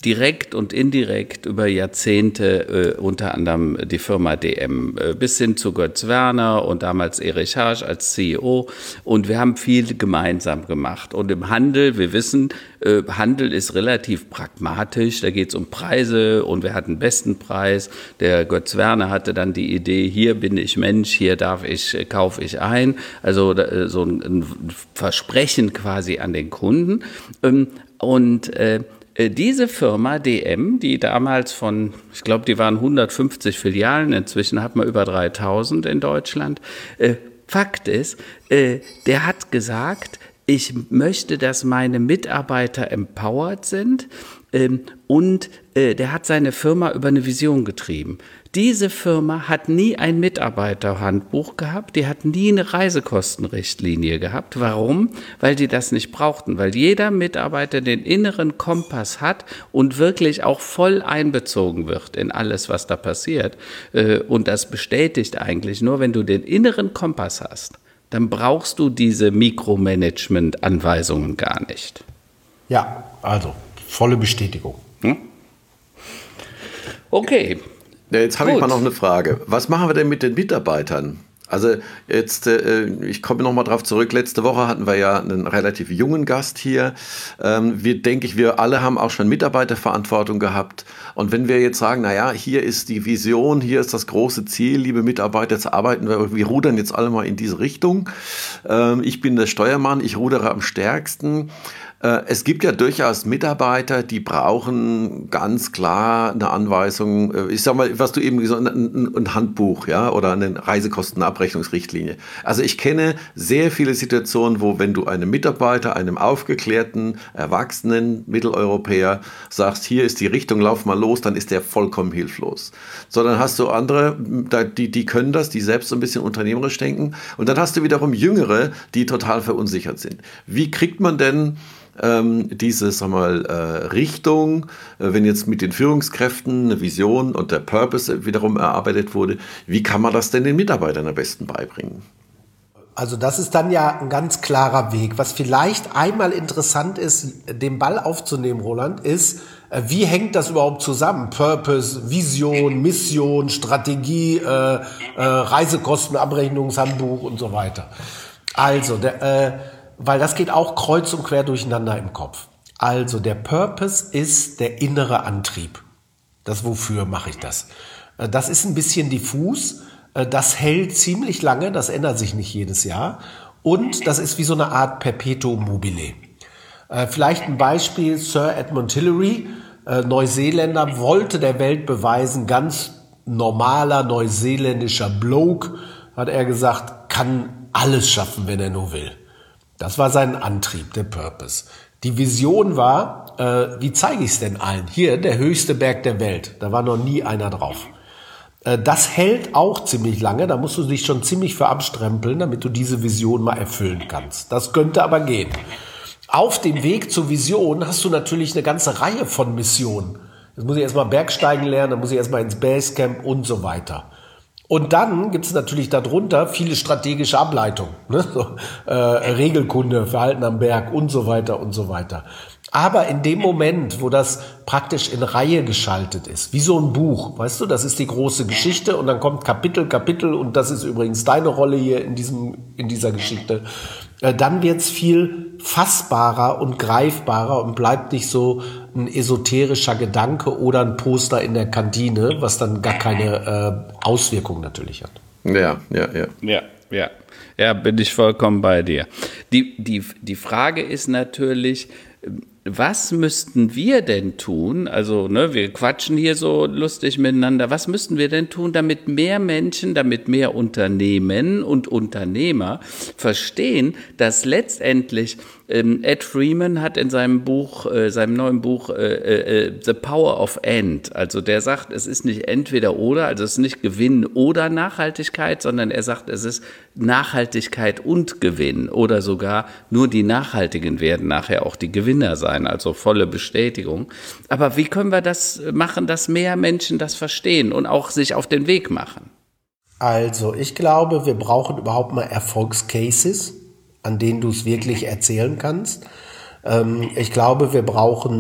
direkt und indirekt über Jahrzehnte, äh, unter anderem die Firma D M, äh, bis hin zu Götz Werner und damals Erich Harsch als C E O. Und wir haben viel gemeinsam gemacht. Und im Handel, wir wissen, äh, Handel ist relativ pragmatisch. Da geht es um Preise und wer hat den besten Preis. Der Götz Werner hatte dann die Idee, hier bin ich Mensch, hier darf ich, äh, kaufe ich ein. Also äh, so ein, ein Versprechen quasi an den Kunden. Ähm, und äh, Diese Firma D M, die damals von, ich glaube, die waren hundertfünfzig Filialen, inzwischen hat man über dreitausend in Deutschland. Äh, Fakt ist, äh, der hat gesagt, ich möchte, dass meine Mitarbeiter empowered sind, ähm, und äh, der hat seine Firma über eine Vision getrieben. Diese Firma hat nie ein Mitarbeiterhandbuch gehabt, die hat nie eine Reisekostenrichtlinie gehabt. Warum? Weil die das nicht brauchten, weil jeder Mitarbeiter den inneren Kompass hat und wirklich auch voll einbezogen wird in alles, was da passiert. Und das bestätigt eigentlich nur, wenn du den inneren Kompass hast, dann brauchst du diese Mikromanagement-Anweisungen gar nicht. Ja, also volle Bestätigung. Hm? Okay. Ja, jetzt habe ich mal noch eine Frage. Was machen wir denn mit den Mitarbeitern? Also jetzt, äh, ich komme noch mal drauf zurück. Letzte Woche hatten wir ja einen relativ jungen Gast hier. Ähm, wir, denke ich, wir alle haben auch schon Mitarbeiterverantwortung gehabt. Und wenn wir jetzt sagen, naja, hier ist die Vision, hier ist das große Ziel, liebe Mitarbeiter, jetzt arbeiten wir, wir rudern jetzt alle mal in diese Richtung. Ähm, ich bin der Steuermann, ich rudere am stärksten. Es gibt ja durchaus Mitarbeiter, die brauchen ganz klar eine Anweisung, ich sag mal, was du eben gesagt hast, ein, ein Handbuch, ja, oder eine Reisekostenabrechnungsrichtlinie. Also ich kenne sehr viele Situationen, wo, wenn du einem Mitarbeiter, einem aufgeklärten, erwachsenen Mitteleuropäer sagst, hier ist die Richtung, lauf mal los, dann ist der vollkommen hilflos. Sondern hast du andere, die, die können das, die selbst so ein bisschen unternehmerisch denken. Und dann hast du wiederum Jüngere, die total verunsichert sind. Wie kriegt man denn diese, sag mal, Richtung, wenn jetzt mit den Führungskräften eine Vision und der Purpose wiederum erarbeitet wurde, wie kann man das denn den Mitarbeitern am besten beibringen? Also das ist dann ja ein ganz klarer Weg. Was vielleicht einmal interessant ist, den Ball aufzunehmen, Roland, ist, wie hängt das überhaupt zusammen? Purpose, Vision, Mission, Strategie, äh, äh, Reisekostenabrechnungshandbuch und so weiter. Also, der, äh, weil das geht auch kreuz und quer durcheinander im Kopf. Also der Purpose ist der innere Antrieb. Das wofür mache ich das? Das ist ein bisschen diffus. Das hält ziemlich lange, das ändert sich nicht jedes Jahr. Und das ist wie so eine Art Perpetuum mobile. Vielleicht ein Beispiel, Sir Edmund Hillary, Neuseeländer, wollte der Welt beweisen, ganz normaler neuseeländischer Bloke, hat er gesagt, kann alles schaffen, wenn er nur will. Das war sein Antrieb, der Purpose. Die Vision war, äh, wie zeige ich es denn allen? Hier, der höchste Berg der Welt. Da war noch nie einer drauf. Äh, das hält auch ziemlich lange. Da musst du dich schon ziemlich für abstrempeln, damit du diese Vision mal erfüllen kannst. Das könnte aber gehen. Auf dem Weg zur Vision hast du natürlich eine ganze Reihe von Missionen. Jetzt muss ich erstmal Bergsteigen lernen, dann muss ich erstmal ins Basecamp und so weiter. Und dann gibt es natürlich darunter viele strategische Ableitungen, ne? So, äh, Regelkunde, Verhalten am Berg und so weiter und so weiter. Aber in dem Moment, wo das praktisch in Reihe geschaltet ist, wie so ein Buch, weißt du, das ist die große Geschichte und dann kommt Kapitel, Kapitel und das ist übrigens deine Rolle hier in diesem, in dieser Geschichte, äh, dann wird's viel fassbarer und greifbarer und bleibt nicht so ein esoterischer Gedanke oder ein Poster in der Kantine, was dann gar keine äh, Auswirkung natürlich hat. Ja, ja, ja. Ja, ja. Ja, bin ich vollkommen bei dir. Die, die, die Frage ist natürlich, was müssten wir denn tun? Also, ne, wir quatschen hier so lustig miteinander. Was müssten wir denn tun, damit mehr Menschen, damit mehr Unternehmen und Unternehmer verstehen, dass letztendlich ähm, Ed Freeman hat in seinem Buch, äh, seinem neuen Buch äh, äh, The Power of End, also der sagt, es ist nicht entweder oder, also es ist nicht Gewinn oder Nachhaltigkeit, sondern er sagt, es ist Nachhaltigkeit und Gewinn oder sogar nur die Nachhaltigen werden nachher auch die Gewinner sein, also volle Bestätigung. Aber wie können wir das machen, dass mehr Menschen das verstehen und auch sich auf den Weg machen? Also ich glaube, wir brauchen überhaupt mal Erfolgscases, an denen du es wirklich erzählen kannst. Ähm, ich glaube, wir brauchen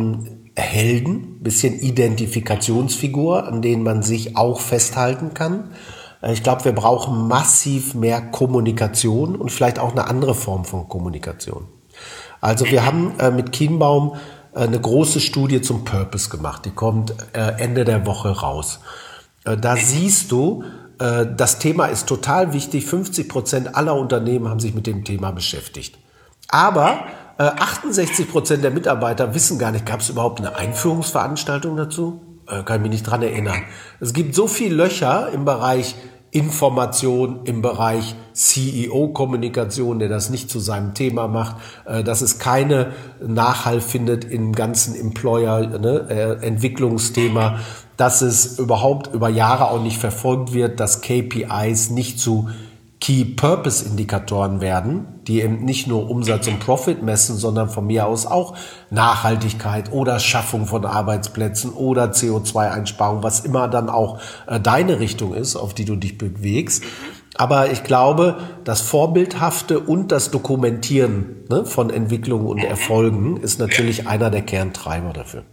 Helden, bisschen Identifikationsfigur, an denen man sich auch festhalten kann. Ich glaube, wir brauchen massiv mehr Kommunikation und vielleicht auch eine andere Form von Kommunikation. Also wir haben äh, mit Kienbaum äh, eine große Studie zum Purpose gemacht. Die kommt äh, Ende der Woche raus. Äh, da siehst du, äh, das Thema ist total wichtig. fünfzig Prozent aller Unternehmen haben sich mit dem Thema beschäftigt. Aber äh, achtundsechzig Prozent der Mitarbeiter wissen gar nicht, gab es überhaupt eine Einführungsveranstaltung dazu? Äh, kann ich mich nicht dran erinnern. Es gibt so viele Löcher im Bereich Information, im Bereich C E O-Kommunikation, der das nicht zu seinem Thema macht, äh, dass es keine Nachhall findet im ganzen Employer-Entwicklungsthema, dass es überhaupt über Jahre auch nicht verfolgt wird, dass K P Is nicht zu Key-Purpose-Indikatoren werden, die eben nicht nur Umsatz und Profit messen, sondern von mir aus auch Nachhaltigkeit oder Schaffung von Arbeitsplätzen oder C O zwei Einsparung, was immer dann auch äh, deine Richtung ist, auf die du dich bewegst. Aber ich glaube, das Vorbildhafte und das Dokumentieren, ne, von Entwicklungen und Erfolgen ist natürlich einer der Kerntreiber dafür.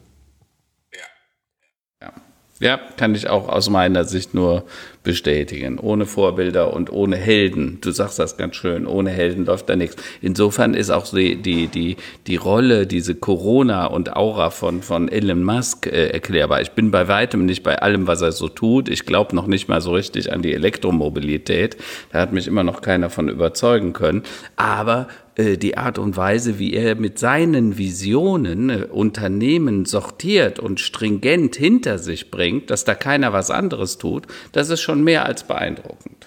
Ja, kann ich auch aus meiner Sicht nur bestätigen. Ohne Vorbilder und ohne Helden, du sagst das ganz schön, ohne Helden läuft da nichts. Insofern ist auch die, die, die, die Rolle, diese Corona und Aura von, von Elon Musk äh, erklärbar. Ich bin bei weitem nicht bei allem, was er so tut. Ich glaube noch nicht mal so richtig an die Elektromobilität. Da hat mich immer noch keiner von überzeugen können. Aber die Art und Weise, wie er mit seinen Visionen äh, Unternehmen sortiert und stringent hinter sich bringt, dass da keiner was anderes tut, das ist schon mehr als beeindruckend.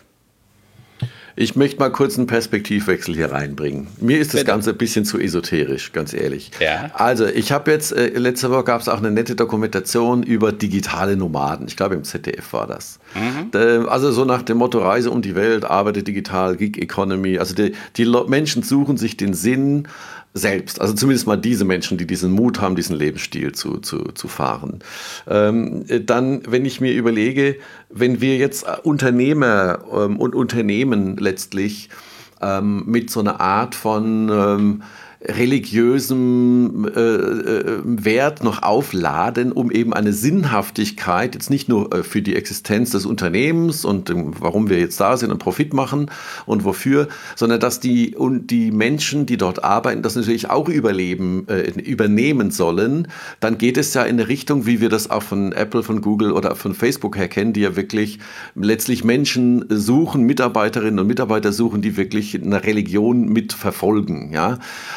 Ich möchte mal kurz einen Perspektivwechsel hier reinbringen. Mir ist das Bitte. Ganze ein bisschen zu esoterisch, ganz ehrlich. Ja. Also ich habe jetzt, äh, letzte Woche gab es auch eine nette Dokumentation über digitale Nomaden. Ich glaube im Z D F war das. Mhm. Da, also so nach dem Motto Reise um die Welt, arbeite digital, Gig Economy. Also die, die Menschen suchen sich den Sinn selbst, also zumindest mal diese Menschen, die diesen Mut haben, diesen Lebensstil zu, zu, zu fahren. Ähm, dann, wenn ich mir überlege, wenn wir jetzt Unternehmer ähm, und Unternehmen letztlich ähm, mit so einer Art von ähm, religiösem äh, äh, Wert noch aufladen, um eben eine Sinnhaftigkeit, jetzt nicht nur äh, für die Existenz des Unternehmens und äh, warum wir jetzt da sind und Profit machen und wofür, sondern dass die und die Menschen, die dort arbeiten, das natürlich auch überleben, äh, übernehmen sollen, dann geht es ja in eine Richtung, wie wir das auch von Apple, von Google oder von Facebook her kennen, die ja wirklich letztlich Menschen suchen, Mitarbeiterinnen und Mitarbeiter suchen, die wirklich eine Religion mit verfolgen, ja.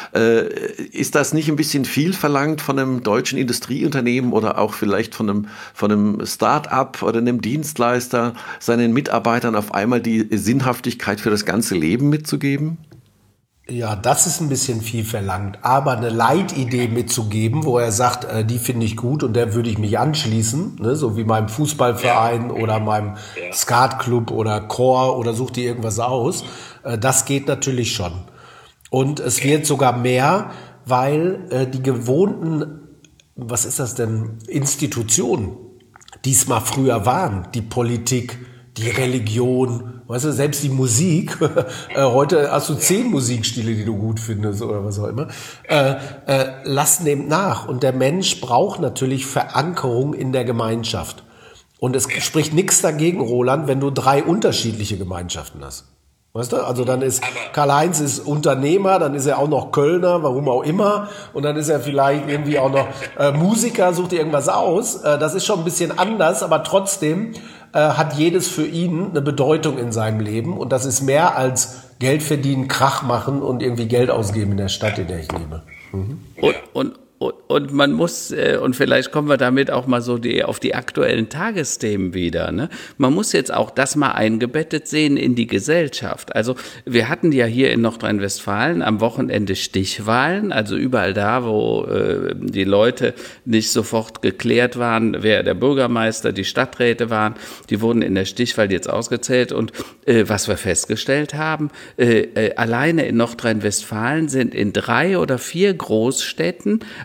Ist das nicht ein bisschen viel verlangt von einem deutschen Industrieunternehmen oder auch vielleicht von einem, von einem Start-up oder einem Dienstleister, seinen Mitarbeitern auf einmal die Sinnhaftigkeit für das ganze Leben mitzugeben? Ja, das ist ein bisschen viel verlangt. Aber eine Leitidee mitzugeben, wo er sagt, äh, die finde ich gut und der würde ich mich anschließen, ne, so wie meinem Fußballverein oder meinem Skatclub oder Chor oder such dir irgendwas aus, äh, das geht natürlich schon. Und es wird sogar mehr, weil äh, die gewohnten, was ist das denn, Institutionen, die es mal früher waren, die Politik, die Religion, weißt du, selbst die Musik, äh, heute hast du zehn Musikstile, die du gut findest oder was auch immer, äh, äh, lassen eben nach. Und der Mensch braucht natürlich Verankerung in der Gemeinschaft. Und es spricht nichts dagegen, Roland, wenn du drei unterschiedliche Gemeinschaften hast. Weißt du, also dann ist Karl-Heinz ist Unternehmer, dann ist er auch noch Kölner, warum auch immer, und dann ist er vielleicht irgendwie auch noch äh, Musiker, sucht dir irgendwas aus. Äh, das ist schon ein bisschen anders, aber trotzdem äh, hat jedes für ihn eine Bedeutung in seinem Leben und das ist mehr als Geld verdienen, Krach machen und irgendwie Geld ausgeben in der Stadt, in der ich lebe. Mhm. Und, und Und man muss, und vielleicht kommen wir damit auch mal so die, auf die aktuellen Tagesthemen wieder, ne? Man muss jetzt auch das mal eingebettet sehen in die Gesellschaft. Also wir hatten ja hier in Nordrhein-Westfalen am Wochenende Stichwahlen, also überall da, wo äh, die Leute nicht sofort geklärt waren, wer der Bürgermeister, die Stadträte waren, die wurden in der Stichwahl jetzt ausgezählt. Und äh, was wir festgestellt haben, äh, äh, alleine in Nordrhein-Westfalen sind in drei oder vier Großstädten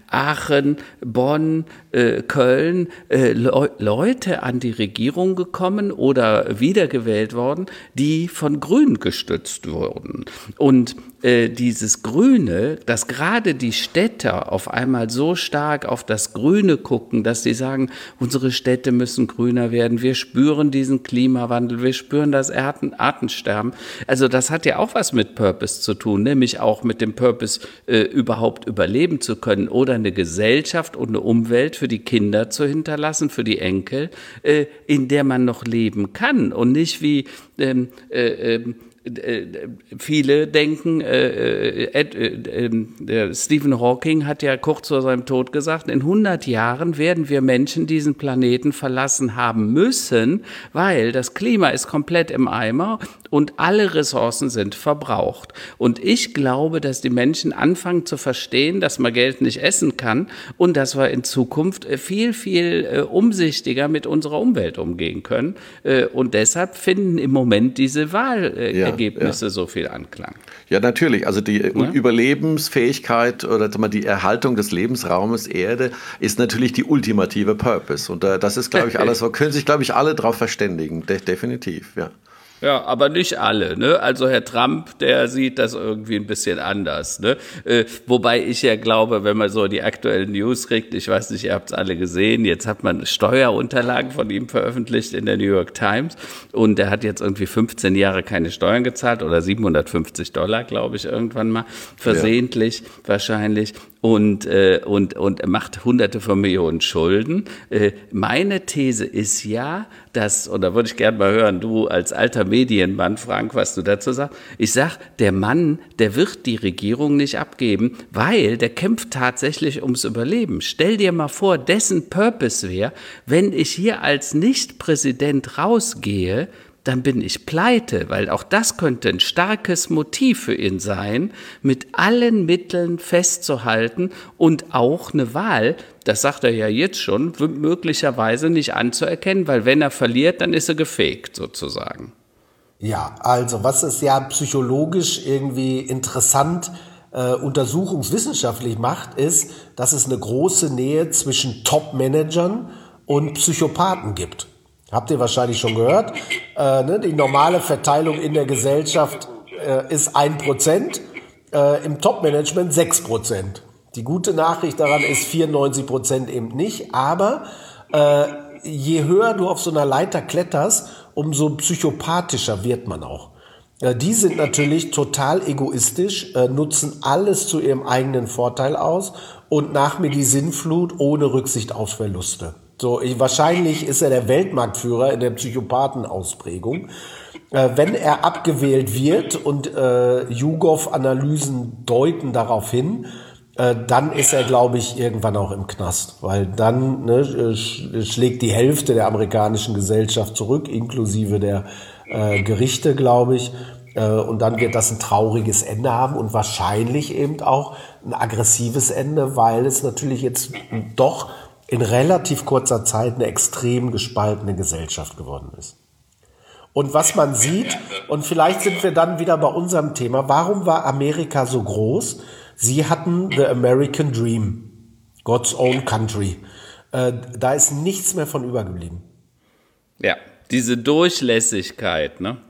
Aachen, Bonn, äh, Köln äh, Le- Leute an die Regierung gekommen oder wiedergewählt worden, die von Grünen gestützt wurden. Und äh, dieses Grüne, dass gerade die Städter auf einmal so stark auf das Grüne gucken, dass sie sagen, unsere Städte müssen grüner werden, wir spüren diesen Klimawandel, wir spüren das Arten, Artensterben. Also das hat ja auch was mit Purpose zu tun, nämlich auch mit dem Purpose, äh, überhaupt überleben zu können oder eine Gesellschaft und eine Umwelt für die Kinder zu hinterlassen, für die Enkel, äh, in der man noch leben kann und nicht wie ähm, äh, äh, viele denken, äh, äh, äh, äh, Stephen Hawking hat ja kurz vor seinem Tod gesagt, in hundert Jahren werden wir Menschen diesen Planeten verlassen haben müssen, weil das Klima ist komplett im Eimer und alle Ressourcen sind verbraucht. Und ich glaube, dass die Menschen anfangen zu verstehen, dass man Geld nicht essen kann und dass wir in Zukunft viel, viel äh, umsichtiger mit unserer Umwelt umgehen können. Äh, und deshalb finden im Moment diese Wahl äh, ja. Ergebnisse ja. so viel Anklang. Ja, natürlich. Also die ja? Überlebensfähigkeit oder die Erhaltung des Lebensraumes Erde ist natürlich die ultimative Purpose. Und äh, das ist, glaube ich, alles, so können sich, glaube ich, alle darauf verständigen. De- definitiv, ja. Ja, aber nicht alle, ne? Also Herr Trump, der sieht das irgendwie ein bisschen anders, ne? Äh, wobei ich ja glaube, wenn man so die aktuellen News kriegt, ich weiß nicht, ihr habt es alle gesehen, jetzt hat man Steuerunterlagen von ihm veröffentlicht in der New York Times und er hat jetzt irgendwie fünfzehn Jahre keine Steuern gezahlt oder siebenhundertfünfzig Dollar, glaube ich, irgendwann mal, versehentlich ja. wahrscheinlich. Und, äh, und, und macht hunderte von Millionen Schulden. Äh, meine These ist ja, dass, und da würde ich gerne mal hören, du als alter Medienmann, Frank, was du dazu sagst. Ich sag, der Mann, der wird die Regierung nicht abgeben, weil der kämpft tatsächlich ums Überleben. Stell dir mal vor, dessen Purpose wäre, wenn ich hier als Nicht-Präsident rausgehe, dann bin ich pleite, weil auch das könnte ein starkes Motiv für ihn sein, mit allen Mitteln festzuhalten und auch eine Wahl, das sagt er ja jetzt schon, möglicherweise nicht anzuerkennen, weil wenn er verliert, dann ist er gefegt sozusagen. Ja, also was es ja psychologisch irgendwie interessant äh, untersuchungswissenschaftlich macht, ist, dass es eine große Nähe zwischen Top-Managern und Psychopathen gibt. Habt ihr wahrscheinlich schon gehört. Äh, ne? Die normale Verteilung in der Gesellschaft äh, ist ein Prozent, äh, im Top-Management sechs Prozent. Die gute Nachricht daran ist vierundneunzig Prozent eben nicht, aber äh, je höher du auf so einer Leiter kletterst, umso psychopathischer wird man auch. Äh, die sind natürlich total egoistisch, äh, nutzen alles zu ihrem eigenen Vorteil aus und nach mir die Sinnflut ohne Rücksicht auf Verluste. So, ich, wahrscheinlich ist er der Weltmarktführer in der Psychopathenausprägung. Äh, wenn er abgewählt wird und äh, YouGov-Analysen deuten darauf hin, äh, dann ist er, glaube ich, irgendwann auch im Knast. Weil dann ne, sch- schlägt die Hälfte der amerikanischen Gesellschaft zurück, inklusive der äh, Gerichte, glaube ich. Äh, und dann wird das ein trauriges Ende haben und wahrscheinlich eben auch ein aggressives Ende, weil es natürlich jetzt doch in relativ kurzer Zeit eine extrem gespaltene Gesellschaft geworden ist. Und was man sieht, und vielleicht sind wir dann wieder bei unserem Thema, warum war Amerika so groß? Sie hatten the American Dream, God's own country. Äh, da ist nichts mehr von übergeblieben. Ja, diese Durchlässigkeit, ne?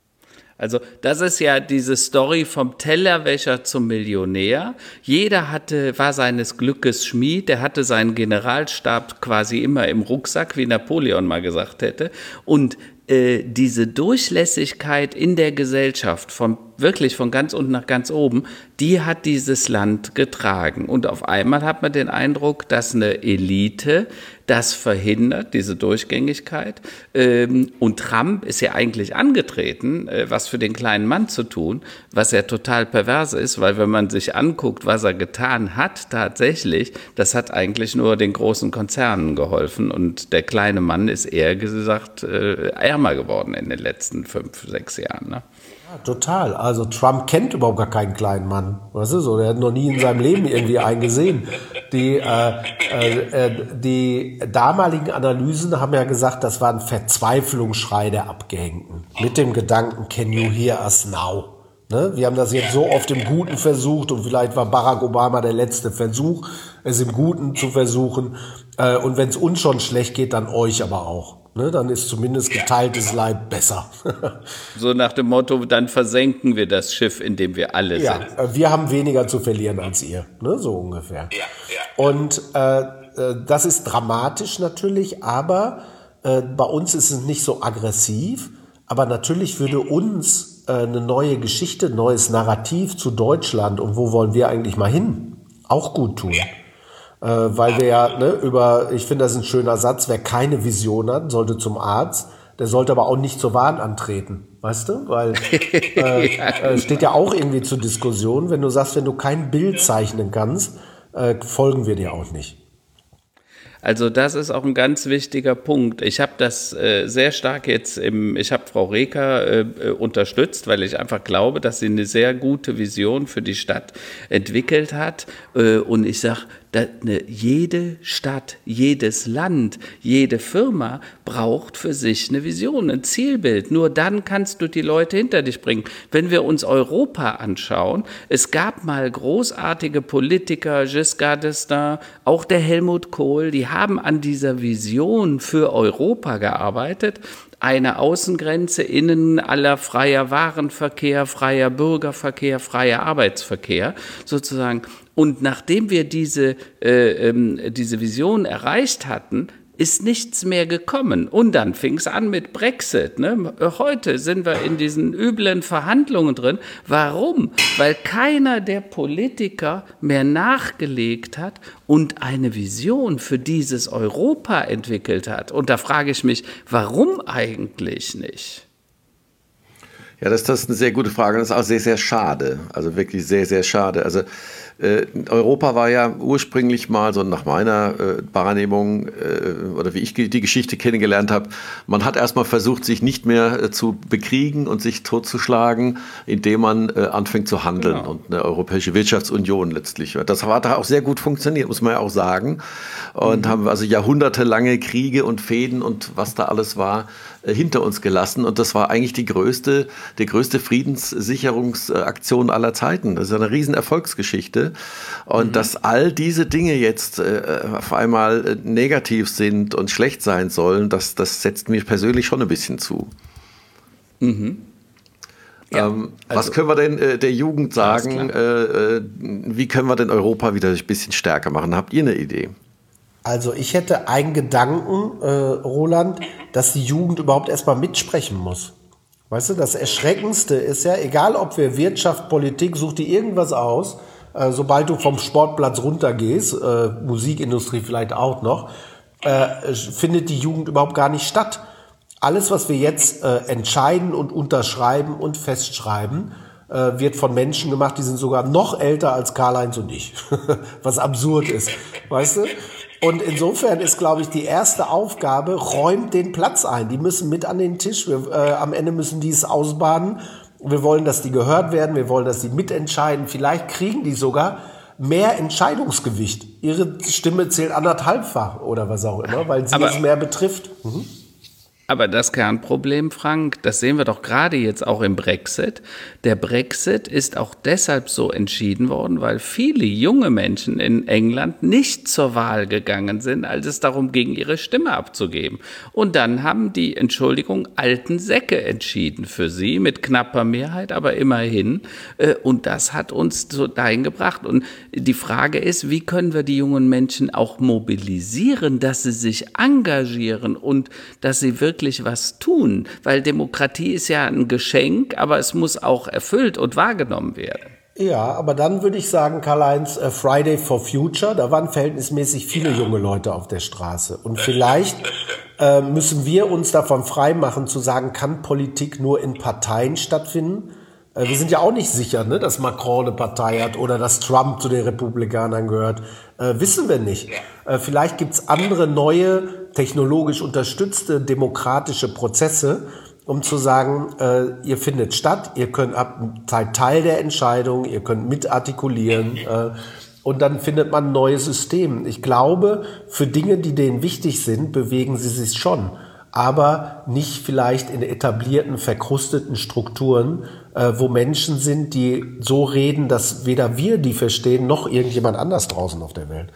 Also das ist ja diese Story vom Tellerwäscher zum Millionär. Jeder hatte, war seines Glückes Schmied, der hatte seinen Generalstab quasi immer im Rucksack, wie Napoleon mal gesagt hätte. Und äh, diese Durchlässigkeit in der Gesellschaft, von wirklich von ganz unten nach ganz oben, die hat dieses Land getragen. Und auf einmal hat man den Eindruck, dass eine Elite das verhindert, diese Durchgängigkeit. Und Trump ist ja eigentlich angetreten, was für den kleinen Mann zu tun, was ja total pervers ist, weil wenn man sich anguckt, was er getan hat tatsächlich, das hat eigentlich nur den großen Konzernen geholfen und der kleine Mann ist eher gesagt ärmer geworden in den letzten fünf, sechs Jahren. Ne? Ja, total. Also Trump kennt überhaupt gar keinen kleinen Mann. Weißt du so? Der hat noch nie in seinem Leben irgendwie einen gesehen. Die, äh, äh, die damaligen Analysen haben ja gesagt, das war ein Verzweiflungsschrei der Abgehängten. Mit dem Gedanken, can you hear us now? Ne? Wir haben das jetzt so oft im Guten versucht und vielleicht war Barack Obama der letzte Versuch, es im Guten zu versuchen. Äh, und wenn es uns schon schlecht geht, dann euch aber auch. Ne, dann ist zumindest geteiltes Leid besser. So nach dem Motto, dann versenken wir das Schiff, in dem wir alle ja, sind. Ja, wir haben weniger zu verlieren als ihr, ne, so ungefähr. Ja, ja. Und äh, das ist dramatisch natürlich, aber äh, bei uns ist es nicht so aggressiv. Aber natürlich würde uns äh, eine neue Geschichte, neues Narrativ zu Deutschland und wo wollen wir eigentlich mal hin, auch gut tun. Ja. Äh, weil wir ja ne, über, ich finde, das ist ein schöner Satz, wer keine Vision hat, sollte zum Arzt, der sollte aber auch nicht zur Wahn antreten, weißt du? Weil äh, äh, steht ja auch irgendwie zur Diskussion, wenn du sagst, wenn du kein Bild zeichnen kannst, äh, folgen wir dir auch nicht. Also das ist auch ein ganz wichtiger Punkt. Ich habe das äh, sehr stark jetzt im, ich habe Frau Reker äh, unterstützt, weil ich einfach glaube, dass sie eine sehr gute Vision für die Stadt entwickelt hat. Äh, und ich sage, ne, jede Stadt, jedes Land, jede Firma braucht für sich eine Vision, ein Zielbild. Nur dann kannst du die Leute hinter dich bringen. Wenn wir uns Europa anschauen, es gab mal großartige Politiker, Giscard d'Estaing, auch der Helmut Kohl, die haben an dieser Vision für Europa gearbeitet. Eine Außengrenze, innen aller freier Warenverkehr, freier Bürgerverkehr, freier Arbeitsverkehr sozusagen. Und nachdem wir diese, äh, ähm, diese Vision erreicht hatten, ist nichts mehr gekommen. Und dann fing es an mit Brexit. Ne? Heute sind wir in diesen üblen Verhandlungen drin. Warum? Weil keiner der Politiker mehr nachgelegt hat und eine Vision für dieses Europa entwickelt hat. Und da frage ich mich, warum eigentlich nicht? Ja, das, das ist eine sehr gute Frage. Das ist auch sehr, sehr schade. Also wirklich sehr, sehr schade. Also äh, Europa war ja ursprünglich mal, so nach meiner äh, Wahrnehmung äh, oder wie ich die Geschichte kennengelernt habe, man hat erstmal versucht, sich nicht mehr äh, zu bekriegen und sich totzuschlagen, indem man äh, anfängt zu handeln. Genau. Und eine europäische Wirtschaftsunion letztlich. Das hat auch sehr gut funktioniert, muss man ja auch sagen. Und mhm. haben also jahrhundertelange Kriege und Fehden und was da alles war, äh, hinter uns gelassen. Und das war eigentlich die größte, die größte Friedenssicherungsaktion aller Zeiten. Das ist eine riesen Erfolgsgeschichte. Und mhm. dass all diese Dinge jetzt äh, auf einmal äh, negativ sind und schlecht sein sollen, das, das setzt mir persönlich schon ein bisschen zu. Mhm. Ja, ähm, also, was können wir denn äh, der Jugend sagen? Äh, äh, wie können wir denn Europa wieder ein bisschen stärker machen? Habt ihr eine Idee? Also ich hätte einen Gedanken, äh, Roland, dass die Jugend überhaupt erstmal mitsprechen muss. Weißt du, das Erschreckendste ist ja, egal ob wir Wirtschaft, Politik, such dir irgendwas aus, äh, sobald du vom Sportplatz runtergehst, äh, Musikindustrie vielleicht auch noch, äh, findet die Jugend überhaupt gar nicht statt. Alles, was wir jetzt äh, entscheiden und unterschreiben und festschreiben, äh, wird von Menschen gemacht, die sind sogar noch älter als Karl-Heinz und ich. Was absurd ist, weißt du? Und insofern ist, glaube ich, die erste Aufgabe, räumt den Platz ein. Die müssen mit an den Tisch. Wir, äh, am Ende müssen die es ausbaden. Wir wollen, dass die gehört werden. Wir wollen, dass die mitentscheiden. Vielleicht kriegen die sogar mehr Entscheidungsgewicht. Ihre Stimme zählt anderthalbfach oder was auch immer, weil sie es mehr betrifft. Mhm. Aber das Kernproblem, Frank, das sehen wir doch gerade jetzt auch im Brexit. Der Brexit ist auch deshalb so entschieden worden, weil viele junge Menschen in England nicht zur Wahl gegangen sind, als es darum ging, ihre Stimme abzugeben. Und dann haben die, Entschuldigung, alten Säcke entschieden für sie, mit knapper Mehrheit, aber immerhin. Und das hat uns so dahin gebracht. Und die Frage ist, wie können wir die jungen Menschen auch mobilisieren, dass sie sich engagieren und dass sie wirklich wirklich was tun, weil Demokratie ist ja ein Geschenk, aber es muss auch erfüllt und wahrgenommen werden. Ja, aber dann würde ich sagen, Karl-Heinz, uh, Friday for Future, da waren verhältnismäßig viele ja. junge Leute auf der Straße. Und vielleicht äh, müssen wir uns davon freimachen, zu sagen, kann Politik nur in Parteien stattfinden? Äh, wir sind ja auch nicht sicher, ne, dass Macron eine Partei hat oder dass Trump zu den Republikanern gehört. Äh, wissen wir nicht. Äh, vielleicht gibt's andere neue, technologisch unterstützte demokratische Prozesse, um zu sagen, äh, ihr findet statt, ihr könnt ab, seid Teil der Entscheidung, ihr könnt mitartikulieren äh, und dann findet man ein neues System. Ich glaube, für Dinge, die denen wichtig sind, bewegen sie sich schon. aber nicht vielleicht in etablierten, verkrusteten Strukturen, äh, wo Menschen sind, die so reden, dass weder wir die verstehen, noch irgendjemand anders draußen auf der Welt.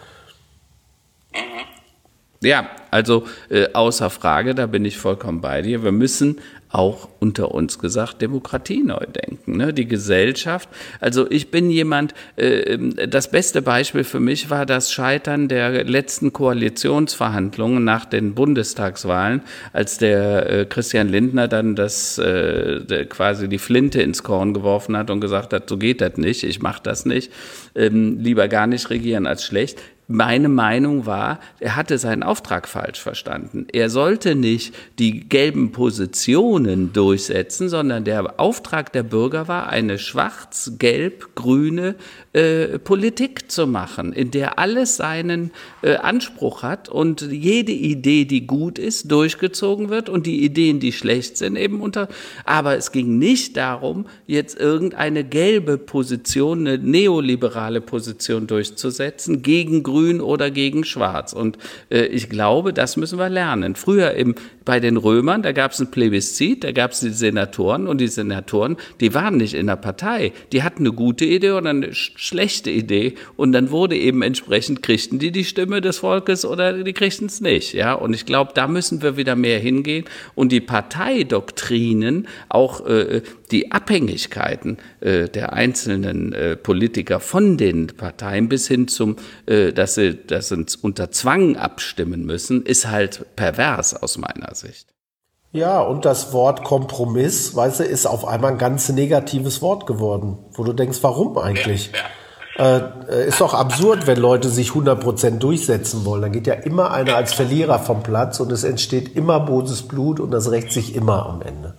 Ja, also äh, außer Frage, da bin ich vollkommen bei dir. Wir müssen auch unter uns gesagt Demokratie neu denken, ne? Die Gesellschaft. Also ich bin jemand, äh, das beste Beispiel für mich war das Scheitern der letzten Koalitionsverhandlungen nach den Bundestagswahlen, als der äh, Christian Lindner dann das äh, der, quasi die Flinte ins Korn geworfen hat und gesagt hat, so geht das nicht, ich mache das nicht, ähm, lieber gar nicht regieren als schlecht. Meine Meinung war, er hatte seinen Auftrag falsch verstanden. Er sollte nicht die gelben Positionen durchsetzen, sondern der Auftrag der Bürger war, eine schwarz-gelb-grüne äh, Politik zu machen, in der alles seinen äh, Anspruch hat und jede Idee, die gut ist, durchgezogen wird und die Ideen, die schlecht sind, eben unter. Aber es ging nicht darum, jetzt irgendeine gelbe Position, eine neoliberale Position durchzusetzen gegen Grün oder gegen Schwarz. Und äh, ich glaube, das müssen wir lernen. Früher im, bei den Römern, da gab es ein Plebiszit, da gab es die Senatoren und die Senatoren, die waren nicht in der Partei. Die hatten eine gute Idee oder eine sch- schlechte Idee und dann wurde eben entsprechend, kriegten die die Stimme des Volkes oder die kriegten es nicht. Ja? Und ich glaube, da müssen wir wieder mehr hingehen und die Parteidoktrinen, auch äh, die Abhängigkeiten äh, der einzelnen äh, Politiker von den Parteien bis hin zum, äh, dass sie, dass sie unter Zwang abstimmen müssen, ist halt pervers aus meiner Sicht. Ja, und das Wort Kompromiss, weißt du, ist auf einmal ein ganz negatives Wort geworden, wo du denkst, warum eigentlich? Ja, ja. Äh, ist doch absurd, wenn Leute sich hundert Prozent durchsetzen wollen. Dann geht ja immer einer als Verlierer vom Platz und es entsteht immer böses Blut und das rächt sich immer am Ende.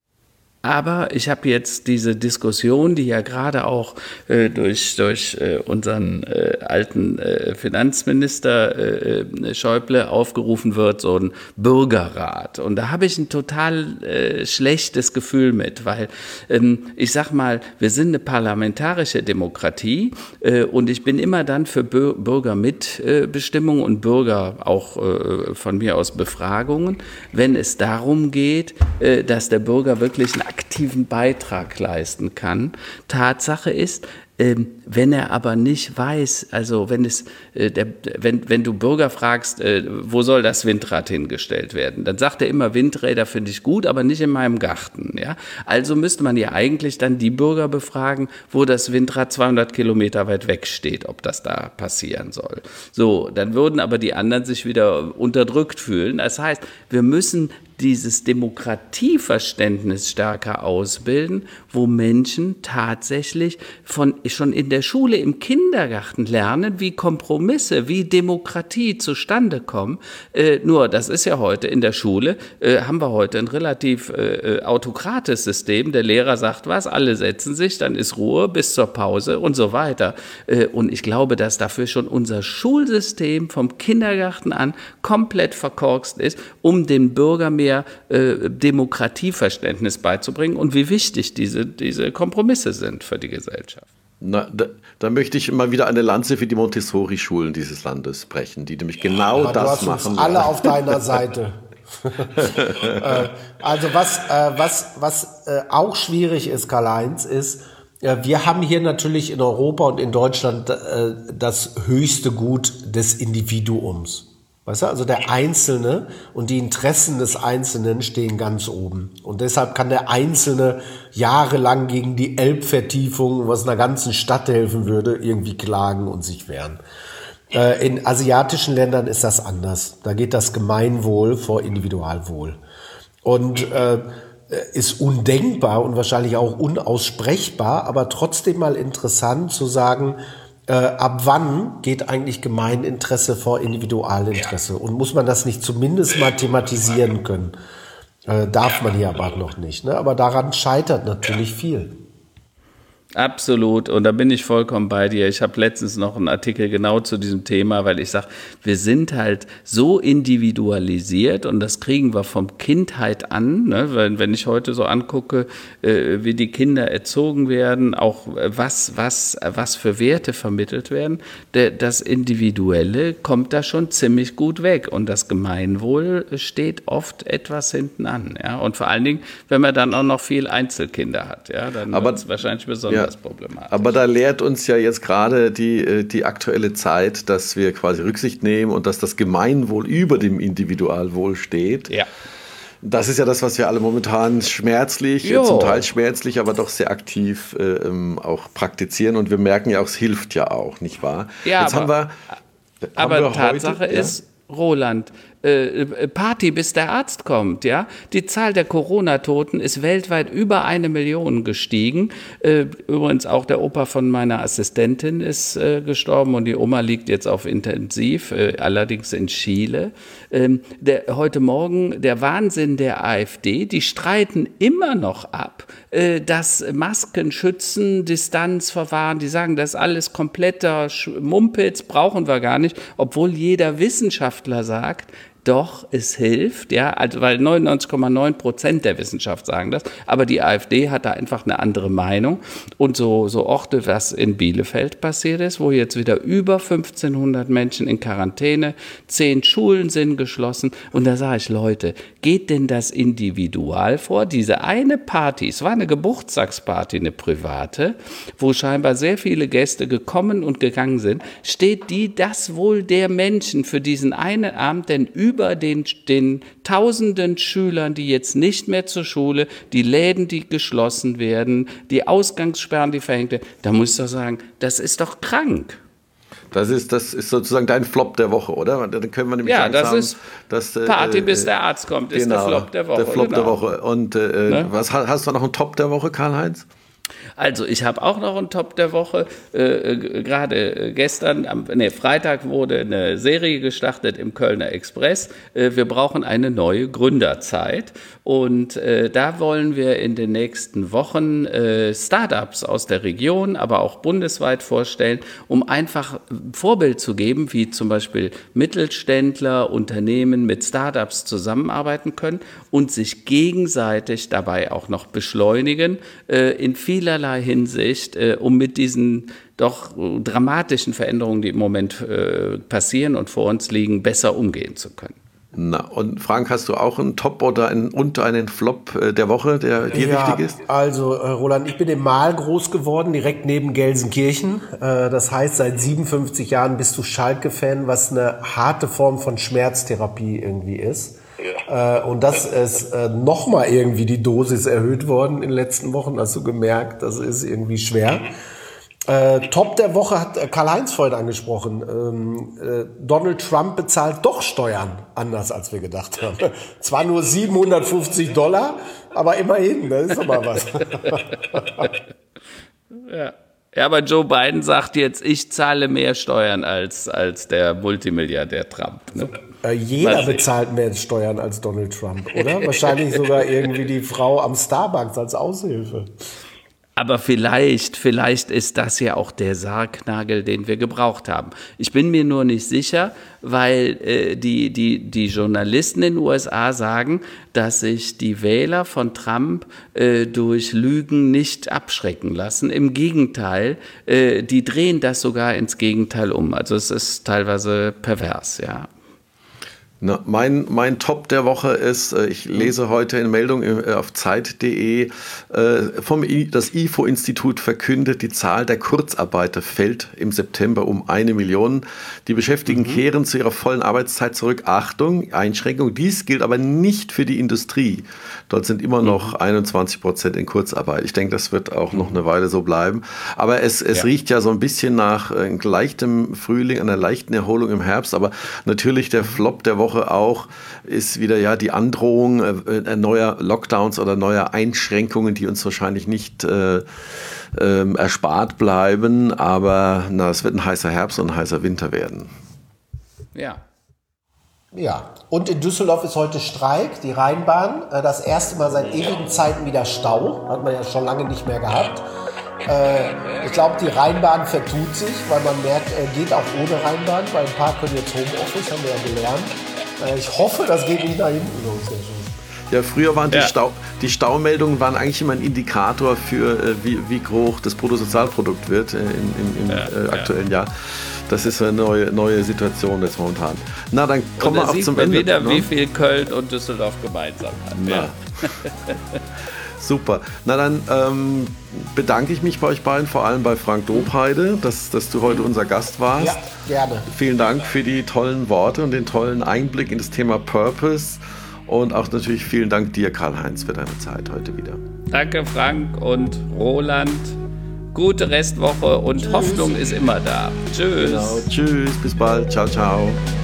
Aber ich habe jetzt diese Diskussion, die ja gerade auch äh, durch, durch äh, unseren äh, alten äh, Finanzminister äh, Schäuble aufgerufen wird, so ein Bürgerrat. Und da habe ich ein total äh, schlechtes Gefühl mit, weil ähm, ich sag mal, wir sind eine parlamentarische Demokratie äh, und ich bin immer dann für Bür- Bürgermitbestimmung und Bürger auch äh, von mir aus Befragungen, wenn es darum geht, äh, dass der Bürger wirklich ein aktiven Beitrag leisten kann. Tatsache ist, ähm, wenn er aber nicht weiß, also wenn es, äh, der, wenn, wenn du Bürger fragst, äh, wo soll das Windrad hingestellt werden, dann sagt er immer, Windräder finde ich gut, aber nicht in meinem Garten. Ja? Also müsste man ja eigentlich dann die Bürger befragen, wo das Windrad zweihundert Kilometer weit weg steht, ob das da passieren soll. So, dann würden aber die anderen sich wieder unterdrückt fühlen. Das heißt, wir müssen dieses Demokratieverständnis stärker ausbilden, wo Menschen tatsächlich von, schon in der Schule, im Kindergarten lernen, wie Kompromisse, wie Demokratie zustande kommen. Äh, nur, das ist ja heute in der Schule, äh, haben wir heute ein relativ äh, autokratisches System. Der Lehrer sagt was, alle setzen sich, dann ist Ruhe bis zur Pause und so weiter. Äh, und ich glaube, dass dafür schon unser Schulsystem vom Kindergarten an komplett verkorkst ist, um den Bürger mehr äh, Demokratieverständnis beizubringen und wie wichtig diese, diese Kompromisse sind für die Gesellschaft. Na, da, da möchte ich mal wieder eine Lanze für die Montessori-Schulen dieses Landes brechen, die nämlich genau ja, das du hast machen. Uns alle auf deiner Seite. äh, also was, äh, was, was äh, auch schwierig ist, Karl-Heinz, ist, äh, wir haben hier natürlich in Europa und in Deutschland äh, das höchste Gut des Individuums. Weißt du, also der Einzelne und die Interessen des Einzelnen stehen ganz oben. Und deshalb kann der Einzelne jahrelang gegen die Elbvertiefung, was einer ganzen Stadt helfen würde, irgendwie klagen und sich wehren. Äh, in asiatischen Ländern ist das anders. Da geht das Gemeinwohl vor Individualwohl. Und äh, ist undenkbar und wahrscheinlich auch unaussprechbar, aber trotzdem mal interessant zu sagen, Äh, ab wann geht eigentlich Gemeininteresse vor Individualinteresse? Und muss man das nicht zumindest mal thematisieren können? Äh, darf man hier aber noch nicht. Ne? Aber daran scheitert natürlich viel. Absolut, und da bin ich vollkommen bei dir. Ich habe letztens noch einen Artikel genau zu diesem Thema, weil ich sage, wir sind halt so individualisiert und das kriegen wir vom Kindheit an. Ne? Wenn, wenn ich heute so angucke, äh, wie die Kinder erzogen werden, auch äh, was, was, was für Werte vermittelt werden, der, das Individuelle kommt da schon ziemlich gut weg und das Gemeinwohl steht oft etwas hinten an. Ja? Und vor allen Dingen, wenn man dann auch noch viel Einzelkinder hat, ja, dann wird es wahrscheinlich besonders Ja, aber da lehrt uns ja jetzt gerade die, die aktuelle Zeit, dass wir quasi Rücksicht nehmen und dass das Gemeinwohl über dem Individualwohl steht. Ja. Das ist ja das, was wir alle momentan schmerzlich, Jo. zum Teil schmerzlich, aber doch sehr aktiv äh, auch praktizieren. Und wir merken ja auch, es hilft ja auch, nicht wahr? Ja, jetzt aber, haben wir, aber haben wir Tatsache heute, ist, ja? Roland, äh, Party, bis der Arzt kommt, ja. Die Zahl der Corona-Toten ist weltweit über eine Million gestiegen. Äh, übrigens auch der Opa von meiner Assistentin ist äh, gestorben und die Oma liegt jetzt auf Intensiv, äh, allerdings in Chile. Ähm, der, heute Morgen der Wahnsinn der AfD, die streiten immer noch ab, äh, dass Masken schützen, Distanz verwahren, die sagen, das ist alles kompletter Mumpitz, brauchen wir gar nicht, obwohl jeder Wissenschaftler sagt, doch, es hilft, ja, also weil neunundneunzig Komma neun Prozent der Wissenschaft sagen das, aber die AfD hat da einfach eine andere Meinung. Und so, so Orte, was in Bielefeld passiert ist, wo jetzt wieder über fünfzehnhundert Menschen in Quarantäne, zehn Schulen sind geschlossen. Und da sage ich, Leute, geht denn das individual vor? Diese eine Party, es war eine Geburtstagsparty, eine private, wo scheinbar sehr viele Gäste gekommen und gegangen sind, steht die das Wohl der Menschen für diesen einen Abend denn über über den, den tausenden Schülern, die jetzt nicht mehr zur Schule, die Läden, die geschlossen werden, die Ausgangssperren, die verhängt werden, da muss ich doch sagen, das ist doch krank. Das ist, das ist sozusagen dein Flop der Woche, oder? Dann können wir nämlich ja, das sagen, ist dass, Party, äh, bis der Arzt kommt, ist genau, der Flop der Woche. Der Flop genau. der Woche. Und äh, ne? was hast du noch einen Top der Woche, Karl-Heinz? Also ich habe auch noch einen Top der Woche. Äh, Gerade gestern, am, nee, Freitag wurde eine Serie gestartet im Kölner Express. Äh, wir brauchen eine neue Gründerzeit. Und äh, da wollen wir in den nächsten Wochen äh, Startups aus der Region, aber auch bundesweit vorstellen, um einfach Vorbild zu geben, wie zum Beispiel Mittelständler, Unternehmen mit Startups zusammenarbeiten können und sich gegenseitig dabei auch noch beschleunigen äh, in vielerlei Hinsicht, äh, um mit diesen doch äh, dramatischen Veränderungen, die im Moment äh, passieren und vor uns liegen, besser umgehen zu können. Na, und Frank, hast du auch einen Top oder einen, und einen Flop äh, der Woche, der dir ja, wichtig ist? Also äh, Roland, ich bin im Mahl groß geworden, direkt neben Gelsenkirchen. Äh, das heißt, seit siebenundfünfzig Jahren bist du Schalke-Fan, was eine harte Form von Schmerztherapie irgendwie ist. Ja. Äh, und das ist äh, nochmal irgendwie die Dosis erhöht worden in den letzten Wochen. Hast du gemerkt, das ist irgendwie schwer. Äh, Top der Woche hat Karl-Heinz vorhin angesprochen. Ähm, äh, Donald Trump bezahlt doch Steuern, anders als wir gedacht haben. Zwar nur siebenhundertfünfzig Dollar, aber immerhin, das ist doch mal was. Ja. Ja, aber Joe Biden sagt jetzt, ich zahle mehr Steuern als, als der Multimilliardär Trump. Ne? Äh, jeder bezahlt mehr Steuern als Donald Trump, oder? Wahrscheinlich sogar irgendwie die Frau am Starbucks als Aushilfe. Aber vielleicht, vielleicht ist das ja auch der Sargnagel, den wir gebraucht haben. Ich bin mir nur nicht sicher, weil äh, die, die, die Journalisten in den U S A sagen, dass sich die Wähler von Trump äh, durch Lügen nicht abschrecken lassen. Im Gegenteil, äh, die drehen das sogar ins Gegenteil um. Also es ist teilweise pervers, ja. Na, mein, mein Top der Woche ist, äh, ich lese heute in Meldung äh, auf Zeit punkt de, äh, vom I, das I F O-Institut verkündet, die Zahl der Kurzarbeiter fällt im September um eine Million. Die Beschäftigten mhm. kehren zu ihrer vollen Arbeitszeit zurück. Achtung, Einschränkung, dies gilt aber nicht für die Industrie. Dort sind immer noch mhm. einundzwanzig Prozent in Kurzarbeit. Ich denke, das wird auch noch eine Weile so bleiben. Aber es, es ja. riecht ja so ein bisschen nach äh, leichtem Frühling, einer leichten Erholung im Herbst. Aber natürlich der Flop der Woche auch ist wieder ja die Androhung äh, neuer Lockdowns oder neuer Einschränkungen, die uns wahrscheinlich nicht äh, äh, erspart bleiben. Aber na, es wird ein heißer Herbst und ein heißer Winter werden. Ja. Ja, und in Düsseldorf ist heute Streik, die Rheinbahn. Das erste Mal seit ewigen Zeiten wieder Stau. Hat man ja schon lange nicht mehr gehabt. Äh, ich glaube, die Rheinbahn vertut sich, weil man merkt, äh, geht auch ohne Rheinbahn, weil ein paar können jetzt Homeoffice, haben wir ja gelernt. Äh, ich hoffe, das geht nicht nach hinten los. Ja, früher waren die, Ja. Stau, die Staumeldungen waren eigentlich immer ein Indikator für, äh, wie, wie hoch das Bruttosozialprodukt wird äh, im, im, im Ja, äh, ja. aktuellen Jahr. Das ist eine neue, neue Situation jetzt momentan. Na, dann kommen Und wir da auch sieht zum man Ende. wieder, ne? wie viel Köln und Düsseldorf gemeinsam haben. Ja. Super. Na dann ähm, bedanke ich mich bei euch beiden, vor allem bei Frank Dobheide, dass, dass du heute unser Gast warst. Ja, gerne. Vielen Dank für die tollen Worte und den tollen Einblick in das Thema Purpose. Und auch natürlich vielen Dank dir, Karl-Heinz, für deine Zeit heute wieder. Danke, Frank und Roland. Gute Restwoche und Tschüss. Hoffnung ist immer da. Tschüss. Genau. Tschüss, bis bald. Ciao, ciao.